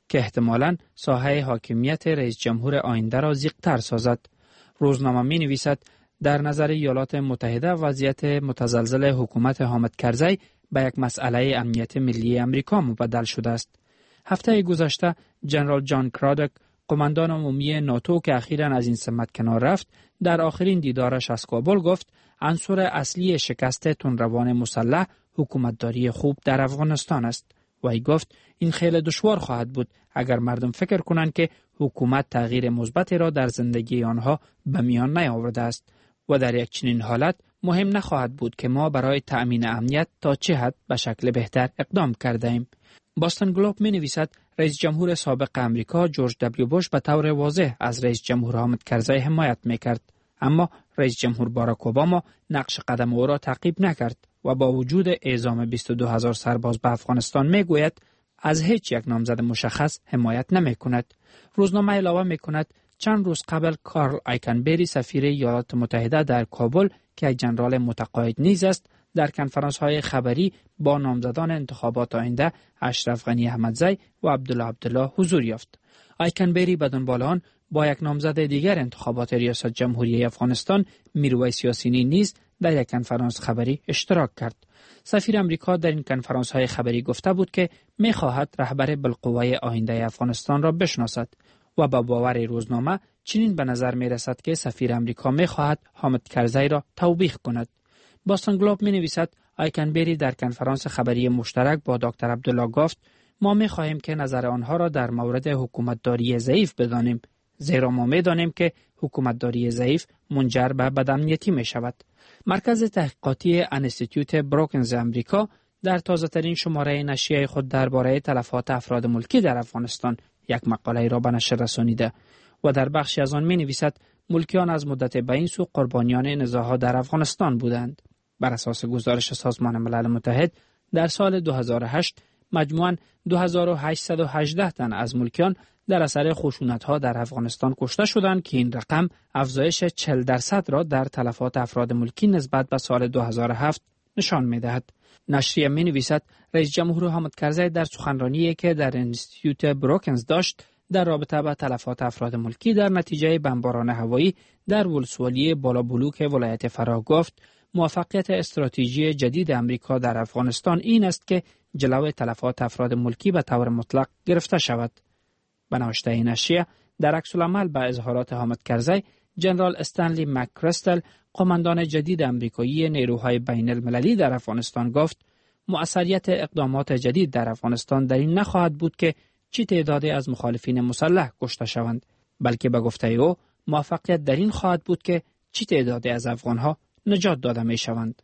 که احتمالاً ساحه حاکمیت رئیس جمهور آینده را ضیق‌تر سازد. روزنامه می نویسد در نظر ایالات متحده وضعیت متزلزل حکومت حامد کرزی به یک مسئله امنیت ملی امریکا مبدل شده است. هفته گذشته جنرال جان کرادک، قماندان عمومی ناتو که اخیراً از این سمت کنار رفت، در آخرین دیدارش از کابل گفت عنصر اصلی شکست تندروان مسلح حکومتداری خوب در افغانستان است. و ای گفت این خیلی دشوار خواهد بود اگر مردم فکر کنند که حکومت تغییر مثبتی را در زندگی آنها به میان نیاورده است و در یک چنین حالت مهم نخواهد بود که ما برای تأمین امنیت تا چه حد به شکل بهتر اقدام کرده ایم. باستن گلوب می نویسد رئیس جمهور سابق امریکا جورج دبلیو بوش به طور واضح از رئیس جمهور حامد کرزی حمایت می کرد، اما رئیس جمهور باراک اوباما نقش قدم او را تعقیب نکرد و با وجود اعزام بیست و دو هزار سرباز به افغانستان می گوید از هیچ یک نامزد مشخص حمایت نمی کند. روزنامه علاوه می کند چند روز قبل کارل آیکنبری سفیر ایالات متحده در کابل که یک ژنرال متقاعد نیز است در کنفرانس های خبری با نامزدان انتخابات آینده اشرف غنی احمدزی و عبدالله عبدالله حضور یافت. آیکنبری به دنبال آن با یک نامزد دیگر انتخابات ریاست جمهوری افغانستان میرویس یاسینی نیز در یک کنفرانس خبری اشتراک کرد. سفیر امریکا در این کنفرانس های خبری گفته بود که می خواهد رهبر بالقوه آینده افغانستان را بشناسد و با باور روزنامه چنین به نظر می رسد که سفیر امریکا می خواهد حامد کرزی را توبیخ کند. باستن گلوب می نویسد آیکنبری در کنفرانس خبری مشترک با دکتر عبدالله گفت ما می خواهیم که نظر آنها را در مورد حکومتداری ضعیف بدانیم، زیرا ما می دانیم که حکومتداری ضعیف منجر به بدامنیتی می شود. مرکز تحقیقاتی انستیتوت بروکنز امریکا در تازه ترین شماره نشریه خود درباره تلفات افراد ملکی در افغانستان یک مقاله را به نشر رسانیده و در بخشی از آن می نویسد ملکیان از مدت به این سو قربانیان نزاع‌ها در افغانستان بودند. بر اساس گزارش سازمان ملل متحد در سال دو هزار و هشت مجموعاً دو هزار و هشتصد و هجده تن از ملکیان در اثر خشونت‌ها در افغانستان کشته شدند که این رقم افزایش چهل درصد را در تلفات افراد ملکی نسبت به سال دو هزار و هفت نشان می‌دهد. نشریه می‌نویسد رئیس جمهور حامد کرزی در سخنرانی که در انستیتوت بروکنز داشت در رابطه با تلفات افراد ملکی در نتیجه بمباران هوایی در ولسوالی بالابلوک ولایت فراه گفت موفقیت استراتژی جدید امریکا در افغانستان این است که جلوی تلفات افراد ملکی به طور مطلق گرفته شود. به نوشته نشریه در عکس العمل به اظهارات حامد کرزی، جنرال استنلی مک‌کریستل قماندان جدید امریکایی نیروهای بین المللی در افغانستان گفت مؤثریت اقدامات جدید در افغانستان در این نخواهد بود که چی تعدادی از مخالفین مسلح کشته شوند، بلکه به گفته او موفقیت در این خواهد بود که چی تعدادی از افغانها نجات داده می شوند.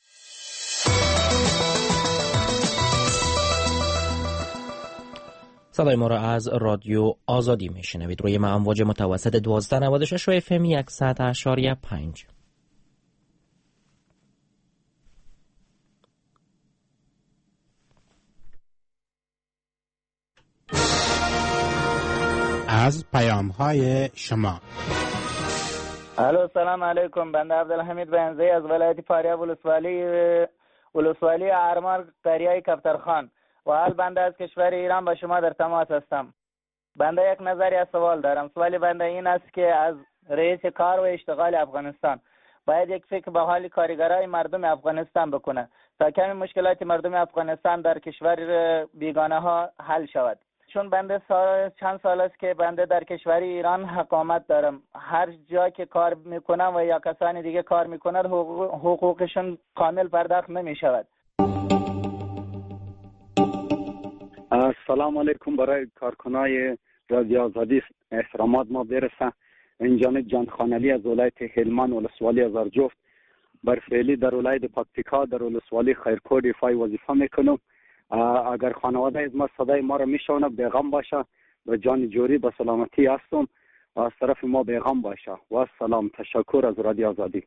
صدای ما را از رادیو آزادی می شنوید روی امواج متوسط دوازده نود و شش و اف ام صد اشاری پنج. از پیام های شما. الو سلام علیکم، بنده عبدالحمید بنزی از ولایت فاریاب ولسوالی ولسوالی ارمار قریه کفترخان و حال بنده از کشور ایران با شما در تماس هستم. بنده یک نظری از سوال دارم. سوال بنده این است که از رئیس کار و اشتغال افغانستان باید یک فکر به حال کارگرای مردم افغانستان بکنه تا کمی مشکلات مردم افغانستان در کشور بیگانه ها حل شود. چون بنده سال چند سال است که بنده در کشور ایران اقامت دارم. هر جا که کار میکنم و یا کسانی دیگه کار میکنند حقوق حقوقشون کامل پرداخت نمی شود. السلام علیکم. برای کارکنای رادیو آزادی احترامات ما برسه. این جانب جان خانعلی از ولایت هلمند ولسوالی هزارجفت برفعلی در ولایت پکتیکا در ولسوالی خیرکوه ایفای وظیفه میکنم. اگر خانواده از ما صدای ما را میشونه بیغم باشه، به جان جوری به سلامتی هستم و از طرف ما بیغم باشه و سلام. تشکر از رادیو آزادی.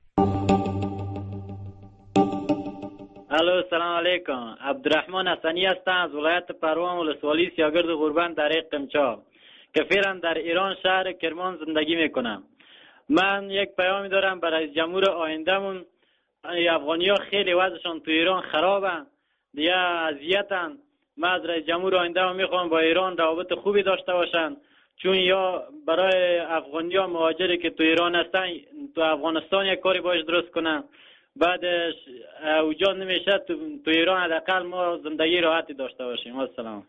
الو سلام علیکم. عبدالرحمن حسنی هستم از ولایت پروان ولسوالی سیاگرد غربان در قمچا که فعلا در ایران شهر کرمان زندگی میکنم. من یک پیامی دارم برای جمهور آیندهمون. افغانی ها خیلی وضعشون تو ایران خرابه، دیگه اذیتن من از رئیس جمهور آینده هم میخوام با ایران روابط خوبی داشته باشن، چون یا برای افغانی ها مهاجری که تو ایران هستن تو افغانستان یک کاری باش درست کنن، بعدش اوجا نمیشه تو, تو ایران حداقل ما زندگی راحتی داشته باشیم. السلام.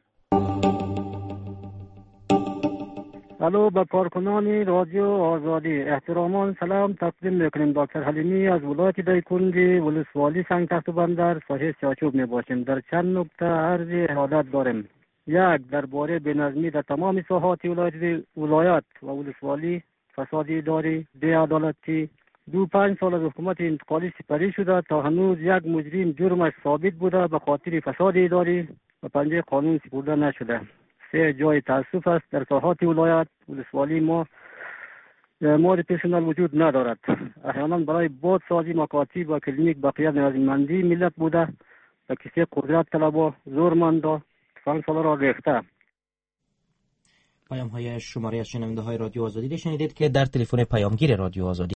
الو، به کارکنان رادیو آزادی احترامان سلام تقدیم میکنیم. دکتر حلیمی از ولایت دایکنډي ولسوالی سنگ تخت بندر ساحل چاچوب می باشیم. در چند نکته عرض ارادت داریم. یک، درباره بینظمی در تمام ساحات ولایت ولایت و ولسوالی، فساد اداری، بی‌عدالتی. دو پنج سال از حکومت انتقالی سپری شده، تا هنوز یک مجرم جرمش ثابت بوده به خاطر فساد اداری و پنجه قانون سپرده نشده. سه، جای تاسف است در ساحات ولایت ولسوالی ما مورد پرسنل وجود ندارد. احیانا برای بازسازی مکاتب و کلینیک بقیه نیازمندی ملت بوده و کسی قدرت طلبا زورمندا پنج سال را ریخته. پیام های شماره از شنونده های رادیو آزادی شنیدید که در تلفن پیامگیر رادیو آزادی